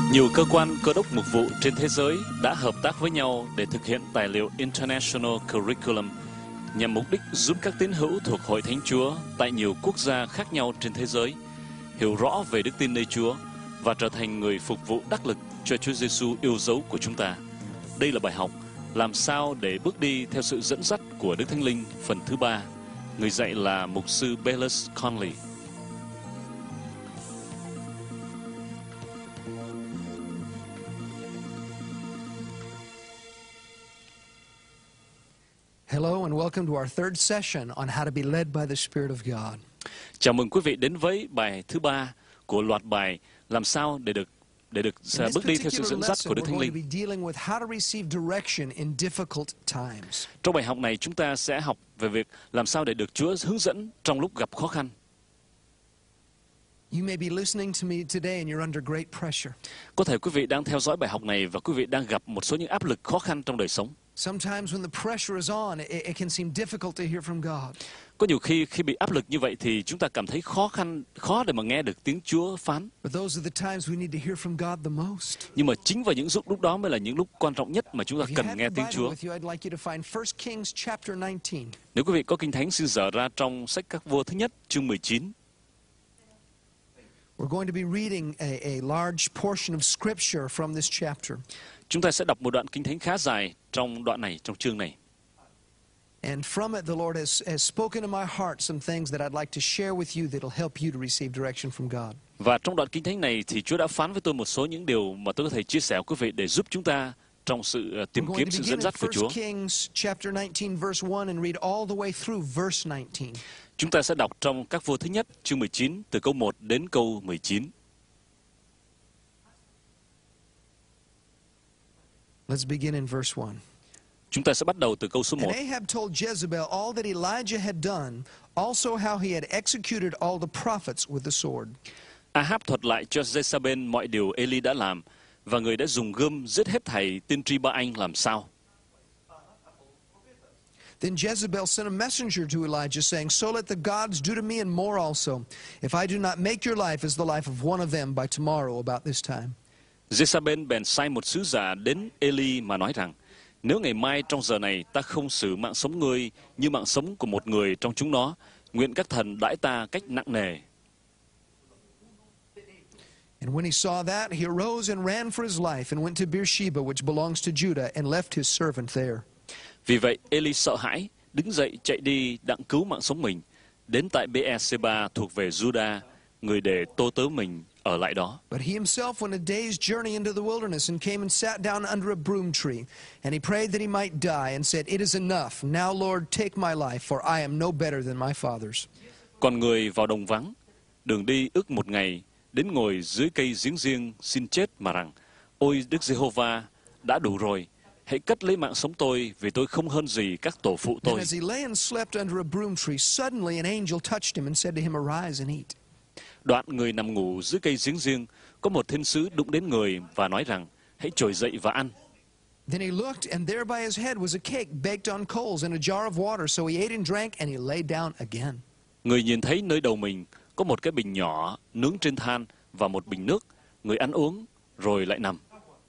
Nhiều cơ quan cơ đốc mục vụ trên thế giới đã hợp tác với nhau để thực hiện tài liệu International Curriculum nhằm mục đích giúp các tín hữu thuộc Hội Thánh Chúa tại nhiều quốc gia khác nhau trên thế giới hiểu rõ về đức tin nơi Chúa và trở thành người phục vụ đắc lực cho Chúa Giêsu yêu dấu của chúng ta. Đây là bài học làm sao để bước đi theo sự dẫn dắt của Đức Thánh Linh phần thứ 3. Người dạy là mục sư Bellis Conley. Hello and welcome to our third session on how to be led by the Spirit of God. Chào mừng quý vị đến với bài thứ 3 của loạt bài làm sao để được bước đi theo sự dẫn dắt của Đức Thánh Linh. Trong bài học này chúng ta sẽ học về việc làm sao để được Chúa hướng dẫn trong lúc gặp khó khăn. Có thể quý vị đang theo dõi bài học này và quý vị đang gặp một số những áp lực khó khăn trong đời sống. Sometimes when the pressure is on, it can seem difficult to hear from God. Có nhiều khi bị áp lực như vậy thì chúng ta cảm thấy khó để mà nghe được tiếng Chúa phán. But those are the times we need to hear from God the most. Nhưng mà chính vào những lúc đó mới là những lúc quan trọng nhất mà chúng ta cần nghe tiếng Chúa. Nếu quý vị có Kinh Thánh, xin dở ra trong sách Các Vua thứ nhất chương 19. We're going to be reading a large portion of scripture from this chapter. Chúng ta sẽ đọc một đoạn Kinh Thánh khá dài trong đoạn này, trong chương này. And from it the Lord has spoken to my heart some things that I'd like to share with you that'll help you to receive direction from God. Và trong đoạn Kinh Thánh này thì Chúa đã phán với tôi một số những điều mà tôi có thể chia sẻ với quý vị để giúp chúng ta trong sự tìm kiếm sự dẫn dắt của Chúa. Kings chapter 19 verse 1 and read all the way through verse 19. Chúng ta sẽ đọc trong Các Vua thứ nhất chương 19 từ câu 1 đến câu 19. Let's begin in verse 1. Chúng ta sẽ bắt đầu từ câu số 1. And Ahab told Jezebel all that Elijah had done, also how he had executed all the prophets with the sword. Ahab thuật lại cho Jezebel mọi điều Eli đã làm và người đã dùng gươm giết hết thảy tiên tri Ba Anh làm sao. Then Jezebel sent a messenger to Elijah saying, "So let the gods do to me and more also, if I do not make your life as the life of one of them by tomorrow about this time." Jezebel bèn sai một sứ giả đến Eli mà nói rằng, nếu ngày mai trong giờ này ta không xử mạng sống ngươi như mạng sống của một người trong chúng nó, nguyện các thần đãi ta cách nặng nề. And when he saw that, he arose and ran for his life and went to Beersheba, which belongs to Judah, and left his servant there. Vì vậy, Eli sợ hãi, đứng dậy chạy đi đặng cứu mạng sống mình, đến tại Beersheba thuộc về Judah, người để tô tớ mình ở lại đó. But he himself went a day's journey into the wilderness and came and sat down under a broom tree. And he prayed that he might die and said, "It is enough. Now, Lord, take my life, for I am no better than my fathers." Còn người vào đồng vắng, đường đi ước một ngày, đến ngồi dưới cây giếng riêng xin chết mà rằng, ôi Đức Giê-hô-va, đã đủ rồi. Hãy cất lấy mạng sống tôi, vì tôi không hơn gì các tổ phụ tôi. And as he lay and slept under a broom tree, suddenly an angel touched him and said to him, "Arise and eat." Đoạn người nằm ngủ dưới cây giếng riêng, có một thiên sứ đụng đến người và nói rằng, hãy trồi dậy và ăn. Then he looked, and there by his head was a cake baked on coals and a jar of water. So he ate and drank, and he lay down again. Người nhìn thấy nơi đầu mình có một cái bình nhỏ nướng trên than và một bình nước. Người ăn uống rồi lại nằm.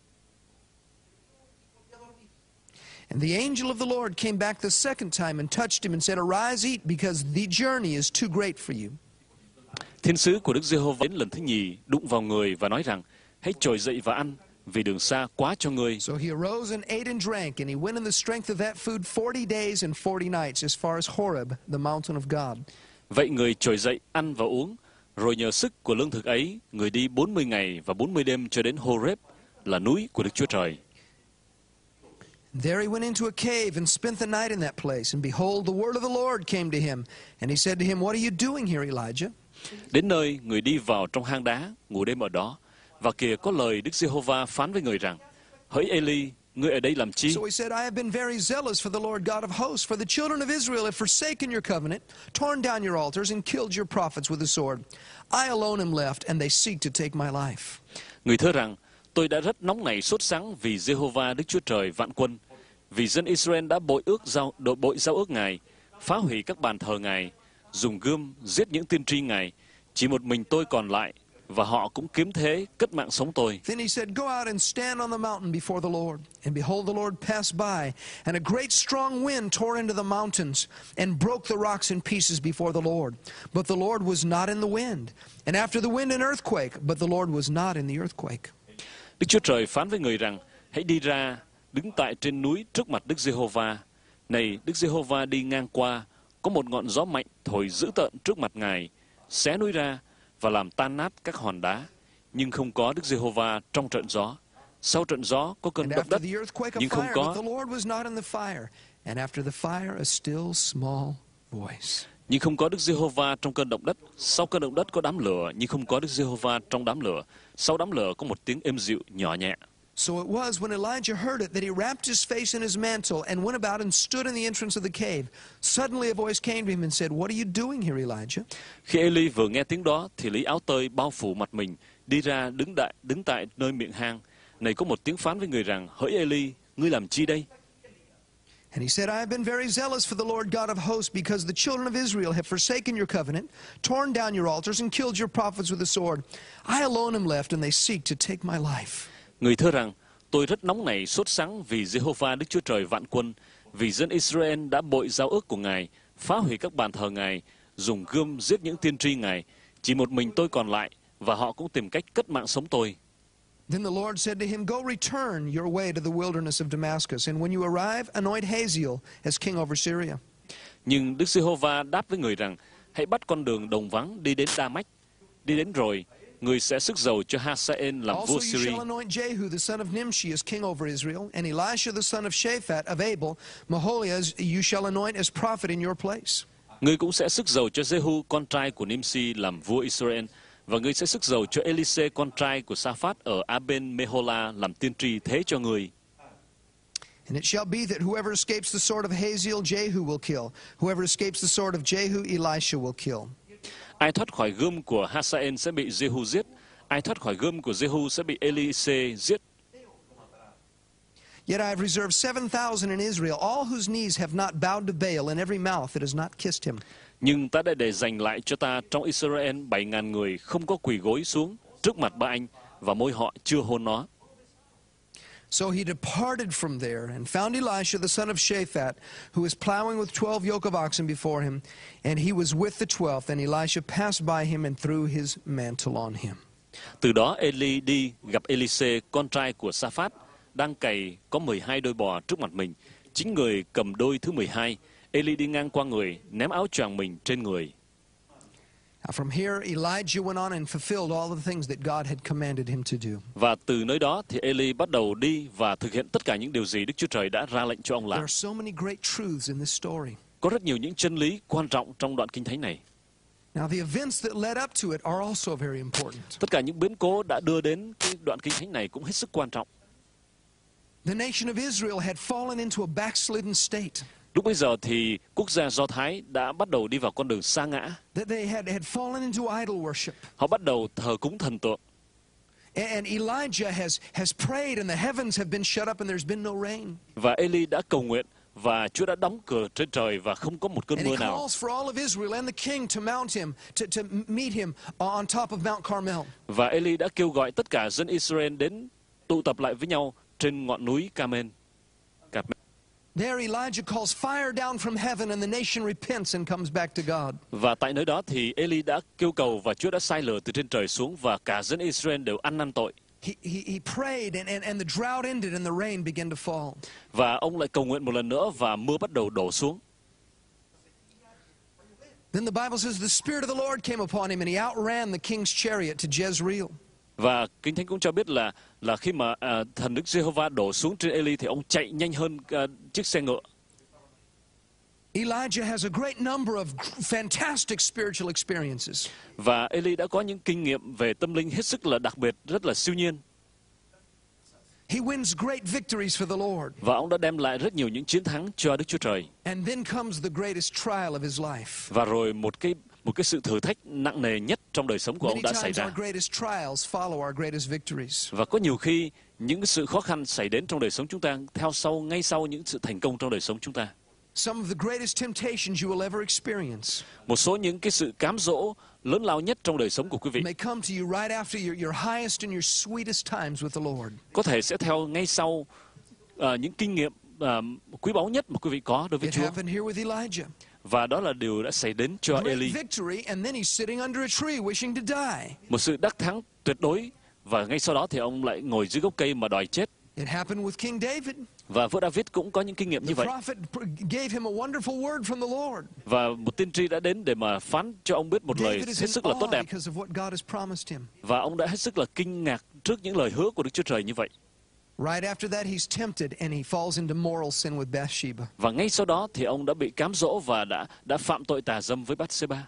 And the angel of the Lord came back the second time and touched him and said, "Arise, eat, because the journey is too great for you." Thiên sứ của Đức Giê-hô-va đến lần thứ nhì đụng vào người và nói rằng, hãy trồi dậy và ăn, vì đường xa quá cho ngươi. So he arose and ate and drank, and he went in the strength of that food 40 days and 40 nights as far as Horeb, the mountain of God. Vậy người trồi dậy ăn và uống, rồi nhờ sức của lương thực ấy, người đi 40 ngày và 40 đêm cho đến Horeb, là núi của Đức Chúa Trời. There he went into a cave and spent the night in that place. And behold, the word of the Lord came to him. And he said to him, "What are you doing here, Elijah?" Đến nơi, người đi vào trong hang đá, ngủ đêm ở đó. Và kìa có lời Đức Giê-hô-va phán với người rằng, hỡi Eli, ngươi ở đây làm chi? So he said, "I have been very zealous for the Lord God of hosts, for the children of Israel have forsaken your covenant, torn down your altars, and killed your prophets with the sword. I alone am left, and they seek to take my life." Người thưa rằng, tôi đã rất nóng nảy sốt sắng vì Giê-hô-va Đức Chúa Trời vạn quân, vì dân Israel đã bội giao ước Ngài, phá hủy các bàn thờ Ngài, dùng gươm giết những tiên tri Ngài. Chỉ một mình tôi còn lại, và họ cũng kiếm thế cất mạng sống tôi. Then he said, "Go out and stand on the mountain before the Lord." And behold, the Lord passed by, and a great strong wind tore into the mountains and broke the rocks in pieces before the Lord. But the Lord was not in the wind. And after the wind, an earthquake, but the Lord was not in the earthquake. Đức Chúa Trời phán với người rằng, hãy đi ra, đứng tại trên núi trước mặt Đức Giê-hô-va. Này, Đức Giê-hô-va đi ngang qua, có một ngọn gió mạnh thổi dữ tợn trước mặt Ngài, xé núi ra và làm tan nát các hòn đá. Nhưng không có Đức Giê-hô-va trong trận gió. Sau trận gió có cơn And động after đất, the earthquake, a nhưng không fire, có. but the Lord was not in the fire. And after the fire, a still small voice. Nhưng không có Đức Giê-hô-va trong cơn động đất. Sau cơn động đất có đám lửa, nhưng không có Đức Giê-hô-va trong đám lửa. Sau đám lửa có một tiếng êm dịu nhỏ nhẹ. So it was when Elijah heard it that he wrapped his face in his mantle and went about and stood in the entrance of the cave. Suddenly a voice came to him and said, "What are you doing here, Elijah?" Khi Eli vừa nghe tiếng đó, thì lấy áo tơi bao phủ mặt mình, đi ra đứng tại nơi miệng hang. Này, có một tiếng phán với người rằng, hỡi Eli, ngươi làm chi đây? And he said, "I have been very zealous for the Lord God of hosts, because the children of Israel have forsaken your covenant, torn down your altars, and killed your prophets with the sword. I alone am left, and they seek to take my life." Người thưa rằng, tôi rất nóng nảy sốt sắng vì Giê-hô-va Đức Chúa Trời vạn quân, vì dân Israel đã bội giao ước của Ngài, phá hủy các bàn thờ Ngài, dùng gươm giết những tiên tri Ngài. Chỉ một mình tôi còn lại, và họ cũng tìm cách cất mạng sống tôi. Then the Lord said to him, "Go return your way to the wilderness of Damascus, and when you arrive, anoint Hazael as king over Syria." Nhưng Đức Giê-hô-va đáp với người rằng, hãy bắt con đường đồng vắng đi đến Đa-mách. Đi đến rồi, người sẽ sức dầu cho Hazael làm Also vua you Syria. shall anoint Jehu the son of Nimshi as king over Israel, and Elisha the son of Shaphat of Abel, Maholias, you shall anoint as prophet in your place. Ngươi cũng sẽ sức dầu cho Jehu con trai của Nimsi làm vua Israel, và ngươi sẽ sức dầu cho Elise con trai của Sa-phát ở Aben-mehola làm tiên tri thế cho người. And it shall be that whoever escapes the sword of Hazael, Jehu will kill. Whoever escapes the sword of Jehu, Elisha will kill. Ai thoát khỏi gươm của Hazael sẽ bị Jehu giết, ai thoát khỏi gươm của Jehu sẽ bị Elise giết. Yet I have reserved 7,000 in Israel, all whose knees have not bowed to Baal, and every mouth that has not kissed him. Nhưng ta đã để dành lại cho ta trong Israel 7.000 người không có quỳ gối xuống trước mặt Ba Anh, và môi họ chưa hôn nó. So he departed from there and found Elisha the son of Shaphat, who was plowing with 12 yoke of oxen before him, and he was with the 12th, and Elisha passed by him and threw his mantle on him. Từ đó Eli đi gặp Elise con trai của Sa-phát, đang cày có 12 đôi bò trước mặt mình. Chính người cầm đôi thứ 12. Eli đi ngang qua người, ném áo choàng mình trên người. Now from here, Elijah went on and fulfilled all the things that God had commanded him to do. Và từ nơi đó thì Eli bắt đầu đi và thực hiện tất cả những điều gì Đức Chúa Trời đã ra lệnh cho ông There làm. are so many great truths in this story. Có rất nhiều những chân lý quan trọng trong đoạn kinh thánh này. Now the events that led up to it are also very important. Tất cả những biến cố đã đưa đến cái đoạn kinh thánh này cũng hết sức quan trọng. The nation of Israel had fallen into a backslidden state. Lúc bây giờ thì quốc gia Do Thái đã bắt đầu đi vào con đường sa ngã. That they had fallen into idol worship. Họ bắt đầu thờ cúng thần tượng. And Elijah has prayed, and the heavens have been shut up, and there's been no rain. Và Eli đã cầu nguyện, và Chúa đã đóng cửa trên trời và không có một cơn And he mưa nào. calls for all of Israel and the king to mount him, to meet him on top of Mount Carmel. Và Eli đã kêu gọi tất cả dân Israel đến tụ tập lại với nhau trên ngọn núi Carmel. There Elijah calls fire down from heaven, and the nation repents and comes back to God. Và tại nơi đó thì Eli đã kêu cầu và Chúa đã sai lửa từ trên trời xuống, và cả dân Israel đều ăn năn tội. He prayed, and the drought ended, and the rain began to fall. Và ông lại cầu nguyện một lần nữa và mưa bắt đầu đổ xuống. Then the Bible says the Spirit of the Lord came upon him, and he outran the king's chariot to Jezreel. Và Kinh Thánh cũng cho biết là khi mà thần Đức Giê-hô-va đổ xuống trên Eli thì ông chạy nhanh hơn chiếc xe ngựa. Elijah has a great number of fantastic spiritual experiences. Và Eli đã có những kinh nghiệm về tâm linh hết sức là đặc biệt, rất là siêu nhiên. He wins great victories for the Lord. Và ông đã đem lại rất nhiều những chiến thắng cho Đức Chúa Trời. And then comes the greatest trial of his life. Và rồi một cái sự thử thách nặng nề nhất trong đời sống của ông Many đã xảy times ra. our greatest trials follow our greatest victories. Và có nhiều khi những cái sự khó khăn xảy đến trong đời sống chúng ta ngay sau những sự thành công trong đời sống chúng ta. Some of the greatest temptations you will ever experience Một số những cái sự cám dỗ lớn lao nhất trong đời sống của quý vị may come to you right after your highest and your sweetest times with the Lord. có thể sẽ theo ngay sau những kinh nghiệm quý báu nhất mà quý vị có đối với It Chúa. happened here with Elijah. Và đó là điều đã xảy đến cho Great Eli. victory, and then he's sitting under a tree wishing to die. Một sự đắc thắng tuyệt đối, và ngay sau đó thì ông lại ngồi dưới gốc cây mà đòi chết. It happened with King David. Và vua David cũng có những kinh nghiệm như The vậy. prophet gave him a wonderful word from the Lord. Và một tiên tri đã đến để mà phán cho ông biết một lời David is hết in sức là tốt awe đẹp. because of what God has promised him. Và ông đã hết sức là kinh ngạc trước những lời hứa của Đức Chúa Trời như vậy. Right after that, he's tempted and he falls into moral sin with Bathsheba. Và ngay sau đó thì ông đã bị cám dỗ và đã phạm tội tà dâm với Bathsheba.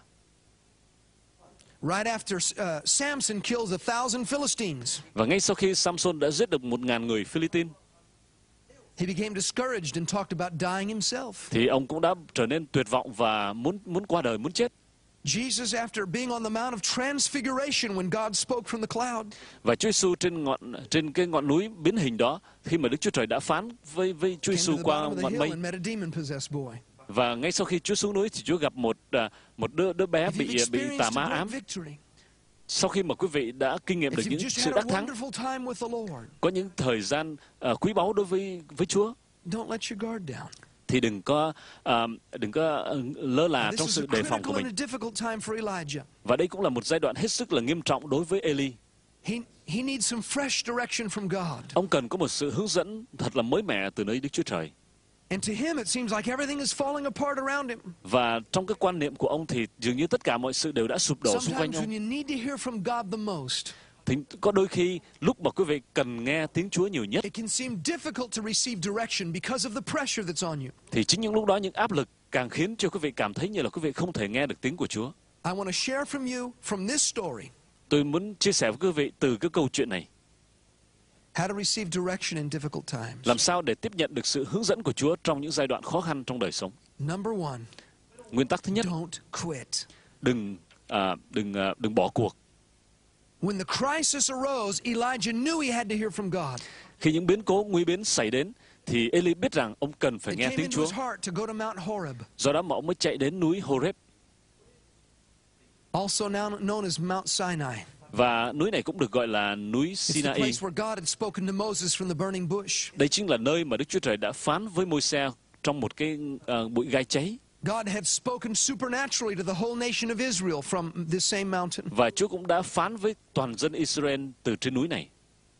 Right after Samson kills 1,000 Philistines, Và ngay sau khi Samson đã giết được 1.000 người Philippines, he became discouraged and talked about dying himself. thì ông cũng đã trở nên tuyệt vọng và muốn qua đời, muốn chết. Jesus, after being on the Mount of Transfiguration when God spoke from the cloud, Và Chúa Giêsu trên cái ngọn núi biến hình đó, khi mà Đức Chúa Trời đã phán với Chúa came to Giêsu the qua bottom of the ngọn hill mây. and met a demon-possessed boy. Và ngay sau khi Chúa xuống núi thì Chúa gặp một đứa bé If you've bị experienced tà a ma great ám. victory, Sau khi mà quý vị đã kinh nghiệm được if you've những just sự had a đắc thắng, wonderful time with the Lord, có những thời gian quý báu đối với Chúa, don't let your guard down. thì đừng có lơ là This trong is sự a đề phòng của critical mình. and a difficult time for Elijah. Và đây cũng là một giai đoạn hết sức là nghiêm trọng đối với Eli. He needs some fresh direction from God. Ông cần có một sự hướng dẫn thật là mới mẻ từ nơi Đức Chúa Trời. And to him, it seems like everything is falling apart around him. Và trong cái quan niệm của ông thì dường như tất cả mọi sự đều đã sụp đổ xung quanh Sometimes when ông. you need to hear from God the most, Thì có đôi khi lúc mà quý vị cần nghe tiếng Chúa nhiều nhất, it can seem difficult to receive direction because of the pressure that's on you. thì chính những lúc đó những áp lực càng khiến cho quý vị cảm thấy như là quý vị không thể nghe được tiếng của Chúa. I want to share from you from this story Tôi muốn chia sẻ với quý vị từ cái câu chuyện này, how to receive direction in difficult times. làm sao để tiếp nhận được sự hướng dẫn của Chúa trong những giai đoạn khó khăn trong đời sống. Number one, Nguyên tắc thứ nhất, don't quit. đừng bỏ cuộc. When the crisis arose, Elijah knew he had to hear from God. Khi những biến cố nguy biến xảy đến, thì Eli biết rằng ông cần phải It nghe came tiếng into Chúa. his heart to go to Mount Horeb, Do đó mà ông mới chạy đến núi Horeb, also now known as Mount Sinai. và núi này cũng được gọi là núi It's the Sinai. place where God had spoken to Moses from the burning bush. Đây chính là nơi mà Đức Chúa Trời đã phán với Môi-se trong một cái bụi gai cháy. God had spoken supernaturally to the whole nation of Israel from this same mountain. Và Chúa cũng đã phán với toàn dân Israel từ trên núi này.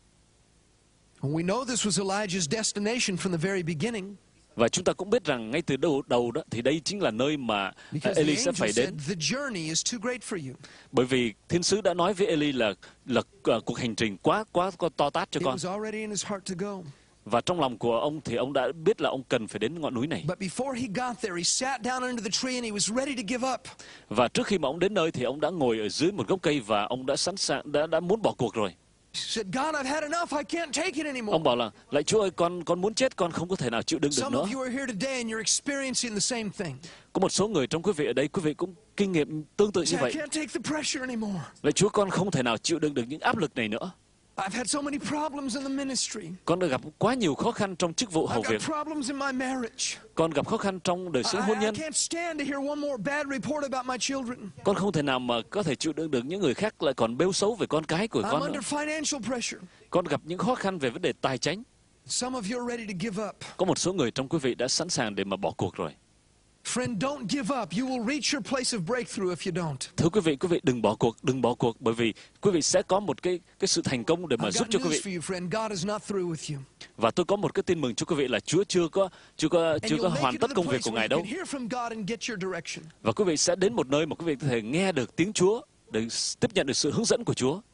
And we know this was Elijah's destination from the very beginning, Và chúng ta cũng biết rằng ngay từ đầu đó thì đây chính là nơi mà because the Eli sẽ angel phải đến. said, the journey is too great for you. Bởi vì thiên sứ đã nói với Eli là cuộc hành trình quá to tát cho It con. was already in his heart to go. Và trong lòng của ông thì ông đã biết là ông cần phải đến ngọn núi này. But before he got there, he sat down under the tree and he was ready to give up. Và trước khi mà ông đến nơi thì ông đã ngồi ở dưới một gốc cây và ông đã sẵn sàng, đã muốn bỏ cuộc rồi. He said, God, I've had enough. I can't take it anymore. Ông bảo là, lạy Chúa ơi, con muốn chết, con không có thể nào chịu đựng được Some nữa. of you are here today and you're experiencing the same thing. Có một số người trong quý vị ở đây, quý vị cũng kinh nghiệm tương tự You như say, I vậy. can't take the pressure anymore. Lạy Chúa, con không thể nào chịu đựng được những áp lực này nữa. I've had so many problems in the ministry. Con đã gặp quá nhiều khó khăn trong chức vụ hậu I've việc. got problems in my marriage. Con gặp khó khăn trong đời sống hôn I nhân. can't stand to hear one more bad report about my children. Con không thể nào mà có thể chịu đựng được những người khác lại còn bêu xấu về con cái của I'm con nữa. under financial pressure. Con gặp những khó khăn về vấn đề tài chính. Some of you are ready to give up. Có một số người trong quý vị đã sẵn sàng để mà bỏ cuộc rồi. Friend, don't give up. You will reach your place of breakthrough if you don't. Thưa quý vị đừng bỏ cuộc bởi vì quý vị sẽ có một cái sự thành công để mà I've giúp got cho quý news vị. for you, friend. God is not through with you. Và tôi có một cái tin mừng cho quý vị là Chúa chưa có And you'll make hoàn it to tất the công việc place của where Ngài you đâu. can hear from God and get your direction. Và quý vị sẽ đến một nơi mà quý vị có thể nghe được tiếng Chúa để tiếp nhận được sự hướng dẫn của Chúa.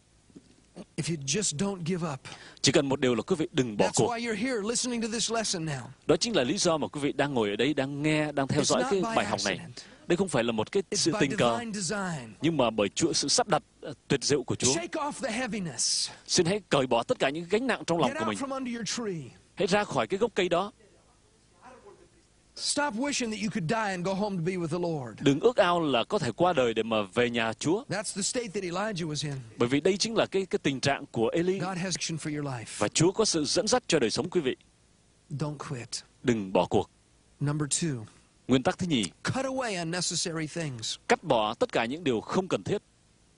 If you just don't give up. Chỉ cần một điều là quý vị đừng bỏ That's cuộc. why you're here listening to this lesson now. Đó chính là lý do mà quý vị đang ngồi ở đây, đang nghe, đang theo It's dõi not cái by bài học này. accident. Đây không phải là một cái It's sự by tình cờ, divine design. nhưng mà bởi sự sắp đặt tuyệt diệu của Chúa. Shake off the heaviness. Xin hãy cởi bỏ tất cả những gánh nặng trong lòng Get của out mình. from under your tree. Hãy ra khỏi cái gốc cây đó. Stop wishing that you could die and go home to be with the Lord. Đừng ước ao là có thể qua đời để mà về nhà Chúa. That's the state that Elijah was in. Bởi vì đây chính là cái tình trạng của Eli. God has action for your life. Và Chúa có sự dẫn dắt cho đời sống quý vị. Don't quit. Đừng bỏ cuộc. Number 2, Nguyên tắc thứ nhì, cut away unnecessary things. cắt bỏ tất cả những điều không cần thiết.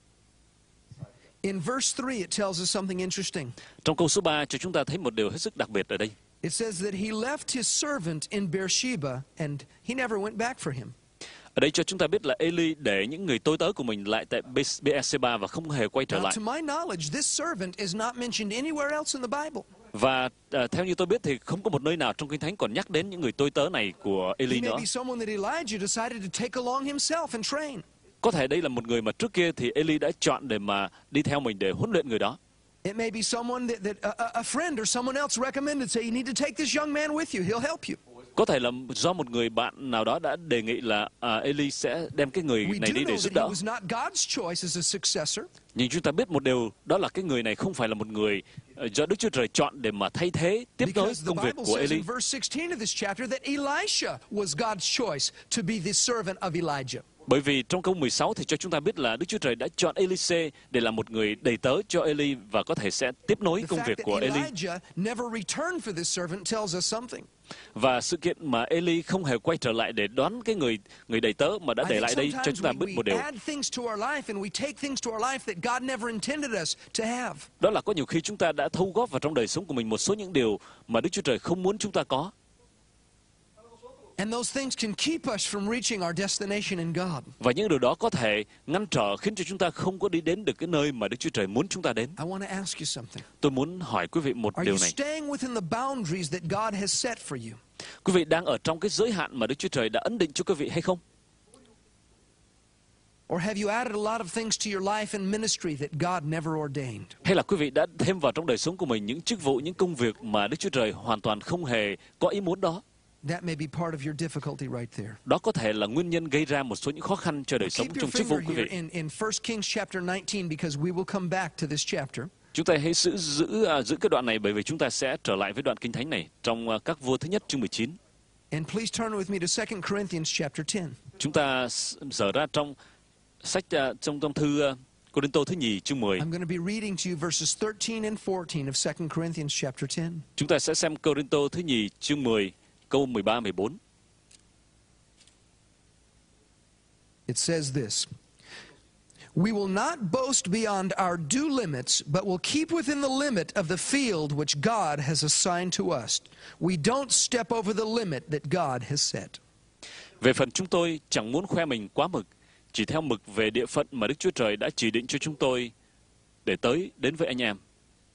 In verse 3, it tells us something interesting. Trong câu số 3 cho chúng ta thấy một điều hết sức đặc biệt ở đây. It says that he left his servant in Beersheba and he never went back for him. Ở đây cho chúng ta biết là Eli để những người tôi tớ của mình lại tại Beersheba và không hề quay trở Now, lại. to my knowledge, this servant is not mentioned anywhere else in the Bible. Và theo như tôi biết thì không có một nơi nào trong Kinh Thánh còn nhắc đến những người tôi tớ này của Eli He may nữa. be someone that Elijah decided to take along himself and train. Có thể đây là một người mà trước kia thì Eli đã chọn để mà đi theo mình để huấn luyện người đó. It may be someone that a friend or someone else recommended, say, you need to take this young man with you. He'll help you. Có thể là do một người bạn nào đó đã đề nghị là Eli sẽ đem cái người We này do đi để know giúp that he đỡ. was not God's choice as a successor. Nhưng chúng ta biết một điều, đó là cái người này không phải là một người do Đức Chúa Trời chọn để mà thay thế, tiếp nối Because the công việc Bible của says Eli. in verse 16 of this chapter that Elisha was God's choice to be the servant of Elijah. Bởi vì trong câu 16 thì cho chúng ta biết là Đức Chúa Trời đã chọn Elise để là một người đầy tớ cho Eli và có thể sẽ tiếp nối The công fact việc that của Eli. Elijah never returned for this servant tells us something. Và sự kiện mà Eli không hề quay trở lại để đón cái người đầy tớ mà đã I để think lại đây cho sometimes chúng ta biết một we điều. add things to our life and we take things to our life that God never intended us to have. Đó là có nhiều khi chúng ta đã thu góp vào trong đời sống của mình một số những điều mà Đức Chúa Trời không muốn chúng ta có. And those things can keep us from reaching our destination in God. Và những điều đó có thể ngăn trở khiến cho chúng ta không có đi đến được cái nơi mà Đức Chúa Trời muốn chúng ta đến. I want to ask you something. Tôi muốn hỏi quý vị một Are điều you này. staying within the boundaries that God has set for you? Quý vị đang ở trong cái giới hạn mà Đức Chúa Trời đã ấn định cho quý vị hay không? Or have you added a lot of things to your life and ministry that God never ordained? Hay là quý vị đã thêm vào trong đời sống của mình những chức vụ, những công việc mà Đức Chúa Trời hoàn toàn không hề có ý muốn đó? That may be part of your difficulty right there. Đó có thể là nguyên nhân gây ra một số những khó khăn cho đời sống Keep your trong chức vụ finger quý here vị. in 1 Kings chapter 19 because we will come back to this chapter. Chúng ta hãy giữ cái đoạn này bởi vì chúng ta sẽ trở lại với đoạn Kinh Thánh này trong các vua thứ nhất chương 19. And please turn with me to 2 Corinthians chapter 10. Chúng ta dở ra trong sách trong thư Cô-rinh-tô thứ nhì chương 10. I'm going to be reading to you verses 13 and 14 of 2 Corinthians chapter 10. Chúng ta sẽ xem Cô-rinh-tô thứ nhì chương 10 câu 13 14. It says this: We will not boast beyond our due limits, but will keep within the limit of the field which God has assigned to us. We don't step over the limit that God has set. Về phần chúng tôi chẳng muốn khoe mình quá mực, chỉ theo mực về địa phận mà Đức Chúa Trời đã chỉ định cho chúng tôi để đến với anh em.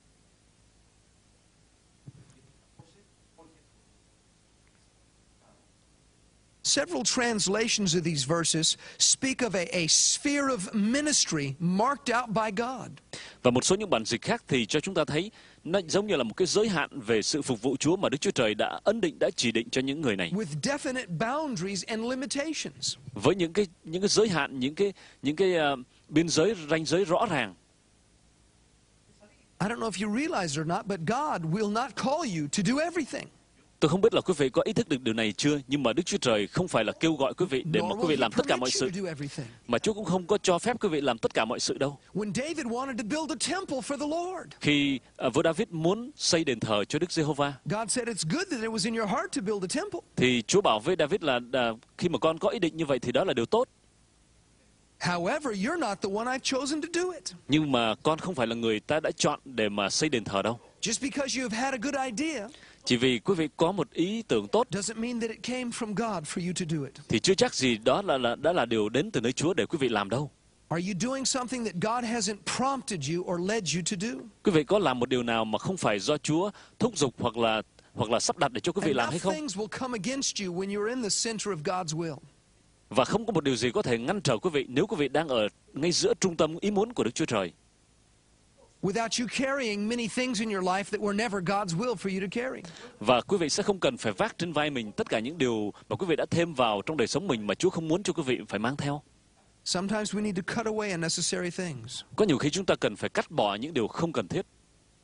Several translations of these verses speak of a sphere of ministry marked out by God. Và một số những bản dịch khác thì cho chúng ta thấy nó giống như là một cái giới hạn về sự phục vụ Chúa mà Đức Chúa Trời đã ấn định, đã chỉ định cho những người này. With definite boundaries and limitations. Với những cái giới hạn, những cái biên giới, ranh giới rõ ràng. I don't know if you realize it or not, but God will not call you to do everything. Tôi không biết là quý vị có ý thức được điều này chưa, nhưng mà Đức Chúa Trời không phải là kêu gọi quý vị để mà Nor quý vị will he làm tất cả permit mọi you sự, to do everything. mà Chúa cũng không có cho phép quý vị làm tất cả mọi sự đâu. When David wanted to build a temple for the Lord, Khi vua David muốn xây đền thờ cho Đức Giê-hô-va, God said it's good that it was in your heart to build a temple. thì Chúa bảo với David là khi mà con có ý định như vậy thì đó là điều tốt. However, you're not the one I've chosen to do it. Nhưng mà con không phải là người ta đã chọn để mà xây đền thờ đâu. Just because you've had a good idea Chỉ vì quý vị có một ý tưởng tốt doesn't mean that it came from God for you to do it. thì chưa chắc gì đó là điều đến từ nơi Chúa để quý vị làm đâu. Are you doing something that God hasn't prompted you or led you to do? Quý vị có làm một điều nào mà không phải do Chúa thúc giục hoặc là sắp đặt để cho quý vị làm hay Enough không? things will come against you when you're in the center of God's will. Và không có một điều gì có thể ngăn trở quý vị nếu quý vị đang ở ngay giữa trung tâm ý muốn của Đức Chúa Trời. Without you carrying many things in your life that were never God's will for you to carry. Và quý vị sẽ không cần phải vác trên vai mình tất cả những điều mà quý vị đã thêm vào trong đời sống mình mà Chúa không muốn cho quý vị phải mang theo. Sometimes we need to cut away unnecessary things. Có nhiều khi chúng ta cần phải cắt bỏ những điều không cần thiết.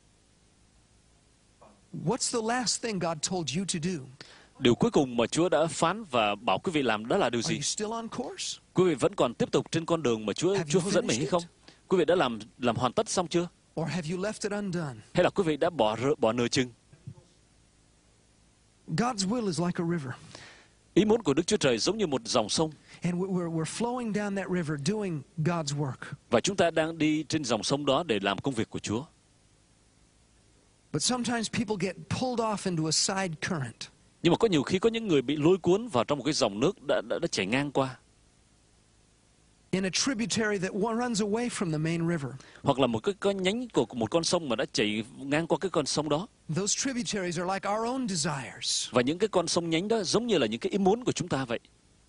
What's the last thing God told you to do? Điều cuối cùng mà Chúa đã phán và bảo quý vị làm đó là điều Are gì? you still on course? Quý vị vẫn còn tiếp tục trên con đường mà Chúa Have you hướng dẫn mình hay finished không? Quý vị đã làm hoàn tất xong chưa? Or have you left it undone? Hay là quý vị đã bỏ nửa chừng? God's will is like a river. Ý muốn của Đức Chúa Trời giống như một dòng sông. And we're flowing down that river doing God's work. Và chúng ta đang đi trên dòng sông đó để làm công việc của Chúa. But sometimes people get pulled off into a side current. Nhưng mà có nhiều khi có những người bị lôi cuốn vào trong một cái dòng nước đã chảy ngang qua. In a tributary that runs away from the main river. Hoặc là một cái nhánh của một con sông mà đã chảy ngang qua cái con sông đó. Those tributaries are like our own desires. Và những cái con sông nhánh đó giống như là những cái ý muốn của chúng ta vậy.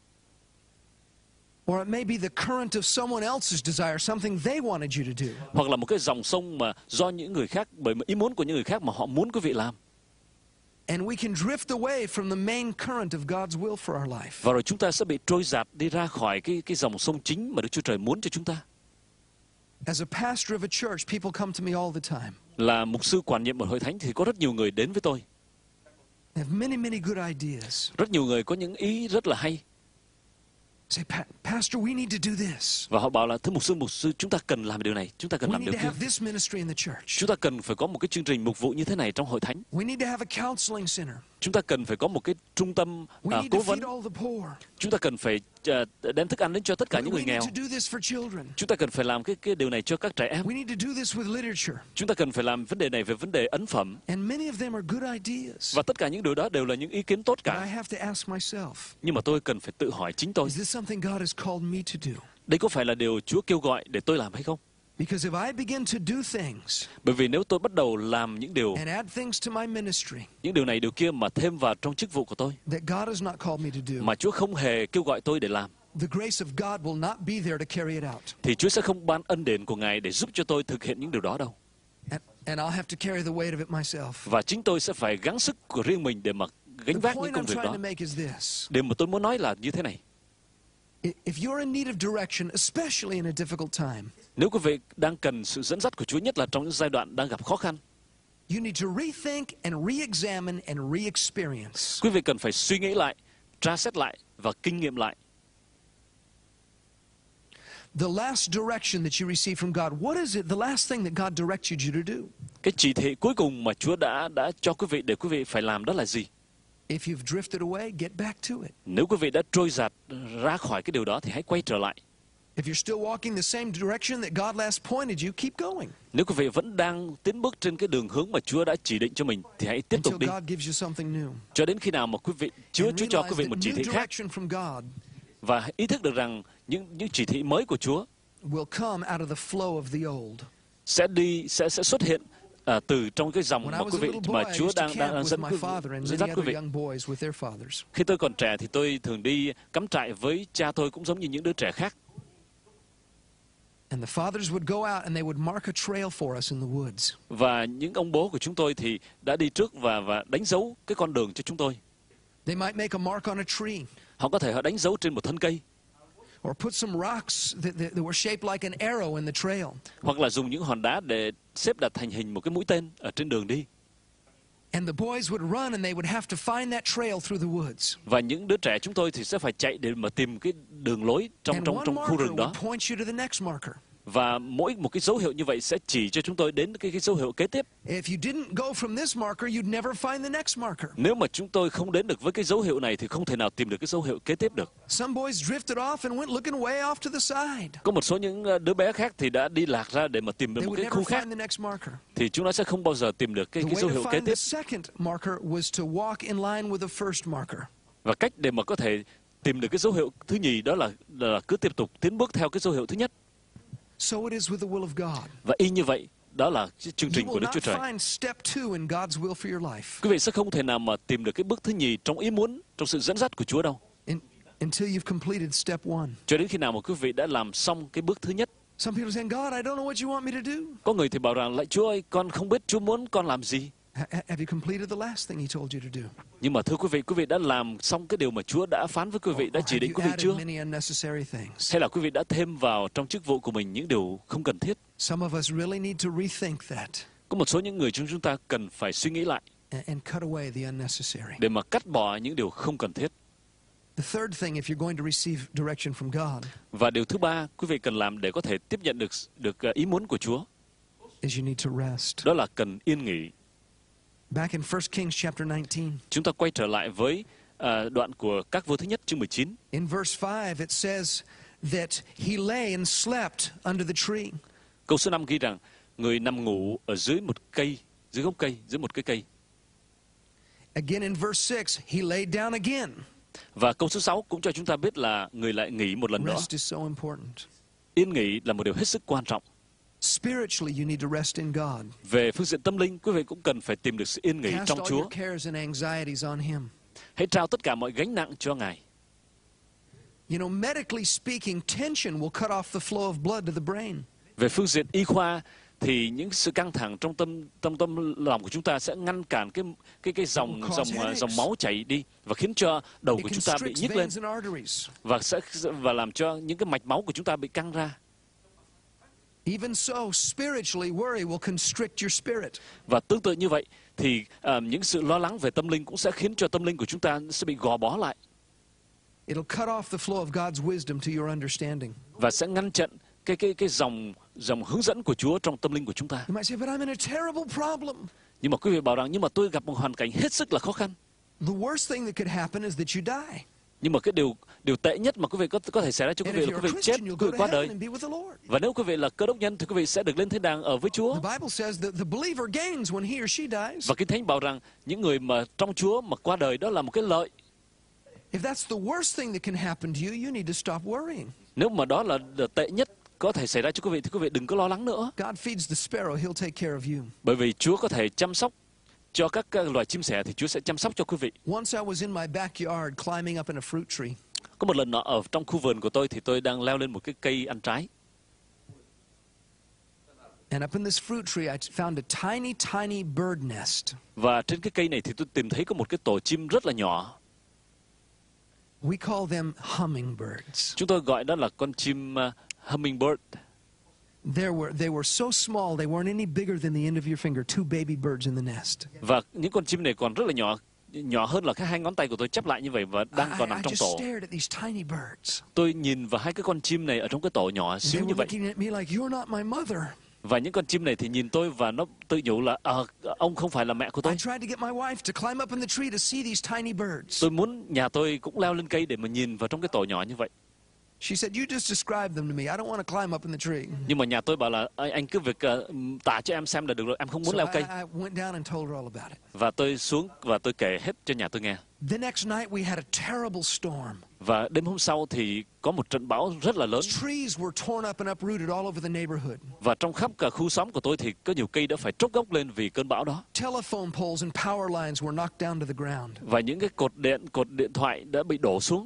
Or it may be the current of someone else's desire, something they wanted you to do. Hoặc là một cái dòng sông mà do những người khác, bởi ý muốn của những người khác mà họ muốn quý vị làm. And we can drift away from the main current of God's will for our life. Và rồi chúng ta sẽ bị trôi dạt đi ra khỏi cái dòng sông chính mà Đức Chúa Trời muốn cho chúng ta. As a pastor of a church, people come to me all the time. Là mục sư quản nhiệm một hội thánh thì có rất nhiều người đến với tôi. They have many good ideas. Rất nhiều người có những ý rất là hay. Say, Pastor, we need to do this. Và họ bảo là thưa mục sư chúng ta cần làm điều này, chúng ta cần We làm need điều to kia. have this ministry in the church. Chúng ta cần phải có một cái chương trình mục vụ như thế này trong hội thánh. We need to have a counseling center. Chúng ta cần phải có một cái trung tâm We need cố to vấn. feed all the poor. Chúng ta cần phải đem thức ăn đến cho tất cả những người We nghèo. need to do this for children. Chúng ta cần phải làm cái điều này cho các trẻ em. We need to do this with literature. Chúng ta cần phải làm vấn đề này về vấn đề ấn phẩm. And many of them are good ideas. Và tất cả những điều đó đều là những ý kiến tốt But I cả. have to ask myself, Nhưng mà tôi cần phải tự hỏi chính tôi. is this something God has called me to do? Đây có phải là điều Chúa kêu gọi để tôi làm hay không? Because if I begin to do things Bởi vì nếu tôi bắt đầu làm những điều and add things to my ministry những điều này điều kia mà thêm vào trong chức vụ của tôi that God has not called me to do, mà Chúa không hề kêu gọi tôi để làm, the grace of God will not be there to carry it out. thì Chúa sẽ không ban ân điển của Ngài để giúp cho tôi thực hiện những điều đó đâu. And I'll have to carry the weight of it myself. Và chính tôi sẽ phải gắng sức của riêng mình để mà gánh The vác những point công I'm việc trying đó. to make is this. Điều mà tôi muốn nói là như thế này. If you're in need of direction, especially in a difficult time, Nếu quý vị đang cần sự dẫn dắt của Chúa, nhất là trong những giai đoạn đang gặp khó khăn, you need to rethink and re-examine and re-experience. quý vị cần phải suy nghĩ lại, tra xét lại và kinh nghiệm lại. The last direction that you receive from God, what is it, the last thing that God directed you to do? Cái chỉ thị cuối cùng mà Chúa đã cho quý vị để quý vị phải làm đó là gì? If you've drifted away, get back to it. Nếu quý vị đã trôi dạt ra khỏi cái điều đó thì hãy quay trở lại. If you're still walking the same direction that God last pointed you, keep going Nếu quý vị vẫn đang tiến bước trên cái đường hướng mà Chúa đã chỉ định cho mình thì hãy tiếp until tục đi. God gives you something new. Cho đến khi nào mà Chúa And cho quý realize vị that một chỉ thị new khác direction from God và ý thức được rằng những chỉ thị mới của Chúa will come out of the flow of the old. sẽ xuất hiện từ trong cái dòng When mà I was quý a vị little mà boy, I Chúa used to đang camp with dẫn my father and dắt many quý other vị. young boys with their fathers. Khi tôi còn trẻ thì tôi thường đi cắm trại với cha tôi cũng giống như những đứa trẻ khác. And the fathers would go out and they would mark a trail for us in the woods. Và những ông bố của chúng tôi thì đã đi trước và đánh dấu cái con đường cho chúng tôi. They might make a mark on a tree Họ có thể đánh dấu trên một thân cây, or put some rocks that were shaped like an arrow in the trail. hoặc là dùng những hòn đá để xếp đặt thành hình một cái mũi tên ở trên đường đi. And the boys would run and they would have to find that trail through the woods. Và những đứa trẻ chúng tôi thì sẽ phải chạy để mà tìm cái đường lối trong And trong one trong khu marker rừng đó. would point you to the next marker. Và mỗi một cái dấu hiệu như vậy sẽ chỉ cho chúng tôi đến cái dấu hiệu kế tiếp. If you didn't go from this marker, you'd never find the next marker. Nếu mà chúng tôi không đến được với cái dấu hiệu này thì không thể nào tìm được cái dấu hiệu kế tiếp được. Some boys drifted off and went looking way off to the side. Có một số những đứa bé khác thì đã đi lạc ra để mà tìm được They một would cái never khu khác, find the next marker. thì chúng nó sẽ không bao giờ tìm được The cái way dấu to hiệu kế find the tiếp. second marker was to walk in line with the first marker. Và cách để mà có thể tìm được cái dấu hiệu thứ nhì đó là cứ tiếp tục tiến bước theo cái dấu hiệu thứ nhất. So it is with the will of God. Và y như vậy, đó là chương You trình của will Đức not Chúa Trời. find step 2 in God's will for your life Quý vị sẽ không thể nào mà tìm được cái bước thứ nhì trong ý muốn, trong sự dẫn dắt của Chúa đâu. until you've completed step 1. Cho đến khi nào mà quý vị đã làm xong cái bước thứ nhất. Some people saying, God, I don't know what you want me to do. Có người thì bảo rằng, lạy Chúa ơi, con không biết Chúa muốn con làm gì. Have you completed the last thing He told you to do? Nhưng mà thưa quý vị đã làm xong cái điều mà Chúa đã phán với quý vị, đã Or chỉ have định you quý vị added chưa? many unnecessary things? Hay là quý vị đã thêm vào trong chức vụ của mình những điều không cần thiết? Some of us really need to rethink that Có một số những người trong chúng ta cần phải suy nghĩ lại and cut away the unnecessary. để mà cắt bỏ những điều không cần thiết. The third thing, if you're going to receive direction from God, Và điều thứ ba quý vị cần làm để có thể tiếp nhận được ý muốn của Chúa, is you need to rest. đó là cần yên nghỉ. Back in 1 Kings chapter 19, Chúng ta quay trở lại với đoạn của Các Vua thứ nhất chương 19. In verse 5, it says that he lay and slept under the tree. Câu số 5 ghi rằng người nằm ngủ ở dưới một cây, dưới gốc cây, dưới một cái cây. Again in verse 6, he lay down again. Và câu số 6 cũng cho chúng ta biết là người lại nghỉ một lần nữa. Rest is so important. Yên nghỉ là một điều hết sức quan trọng. Spiritually, you need to rest in God. Về phương diện tâm linh, quý vị cũng cần phải tìm được sự yên nghỉ Cast trong all Chúa. your cares and anxieties on him. Hãy trao tất cả mọi gánh nặng cho Ngài. You know, medically speaking, tension will cut off the flow of blood to the brain. Về phương diện y khoa thì những sự căng thẳng trong tâm lòng của chúng ta sẽ ngăn cản cái dòng máu chảy đi và khiến cho đầu It của chúng ta bị constricts nhức lên veins and arteries. và làm cho những cái mạch máu của chúng ta bị căng ra. Even so, spiritually, worry will constrict your spirit. Và tương tự như vậy thì những sự lo lắng về tâm linh cũng sẽ khiến cho tâm linh của chúng ta sẽ bị gò bó lại. It'll cut off the flow of God's wisdom to your understanding. Và sẽ ngăn chặn cái dòng hướng dẫn của Chúa trong tâm linh của chúng ta. You might say, but I'm in a terrible problem. Nhưng mà quý vị bảo rằng nhưng mà tôi gặp một hoàn cảnh hết sức là khó khăn. The worst thing that could happen is that you die. Nhưng mà cái điều tệ nhất mà quý vị có thể xảy ra cho quý And vị if là you're quý a vị chết, Christian, you'll quý go vị to qua heaven đời. and be with the Lord. Và nếu quý vị là Cơ Đốc nhân thì quý vị sẽ được lên thiên đàng ở với Chúa. The Bible says that the believer gains when he or she dies. Và Kinh Thánh bảo rằng những người mà trong Chúa mà qua đời đó là một cái lợi. If that's the worst thing that can happen to you, you need to stop worrying. Nếu mà đó là tệ nhất có thể xảy ra cho quý vị thì quý vị đừng có lo lắng nữa. God feeds the sparrow, he'll take care of you. Bởi vì Chúa có thể chăm sóc cho các loài chim sẻ thì Chúa sẽ chăm sóc cho quý vị. Once I was in my backyard climbing up in a fruit tree. Có một lần nọ ở trong khu vườn của tôi thì tôi đang leo lên một cái cây ăn trái. And up in this fruit tree, I found a tiny bird nest. Và trên cái cây này thì tôi tìm thấy có một cái tổ chim rất là nhỏ. We call them hummingbirds. Chúng tôi gọi đó là con chim hummingbird. They were so small, they weren't any bigger than the end of your finger. Two baby birds in the nest. Và những con chim này còn rất là nhỏ hơn là cái hai ngón tay của tôi chắp lại như vậy và đang còn nằm I trong just tổ. stared at these tiny birds. Tôi nhìn vào hai cái con chim này ở trong cái tổ nhỏ And xíu they như were vậy. looking at me like, you're not my mother. Và những con chim này thì nhìn tôi và nó tự nhủ là ông không phải là mẹ của tôi. I tried to get my wife to climb up in the tree to see these tiny birds. Tôi muốn nhà tôi cũng leo lên cây để mà nhìn vào trong cái tổ nhỏ như vậy. She said, you just describe them to me. I don't want to climb up in the tree. Nhưng mà nhà tôi bảo là anh cứ việc tả cho em xem là được rồi, em không muốn So leo cây. I went down and told her all about it. Và tôi xuống và tôi kể hết cho nhà tôi nghe. The next night we had a terrible storm. Và đêm hôm sau thì có một trận bão rất là lớn. Trees were torn up and uprooted all over the neighborhood. Và trong khắp cả khu xóm của tôi thì có nhiều cây đã phải tróc gốc lên vì cơn bão đó. Telephone poles and power lines were knocked down to the ground. Và những cái cột điện thoại đã bị đổ xuống.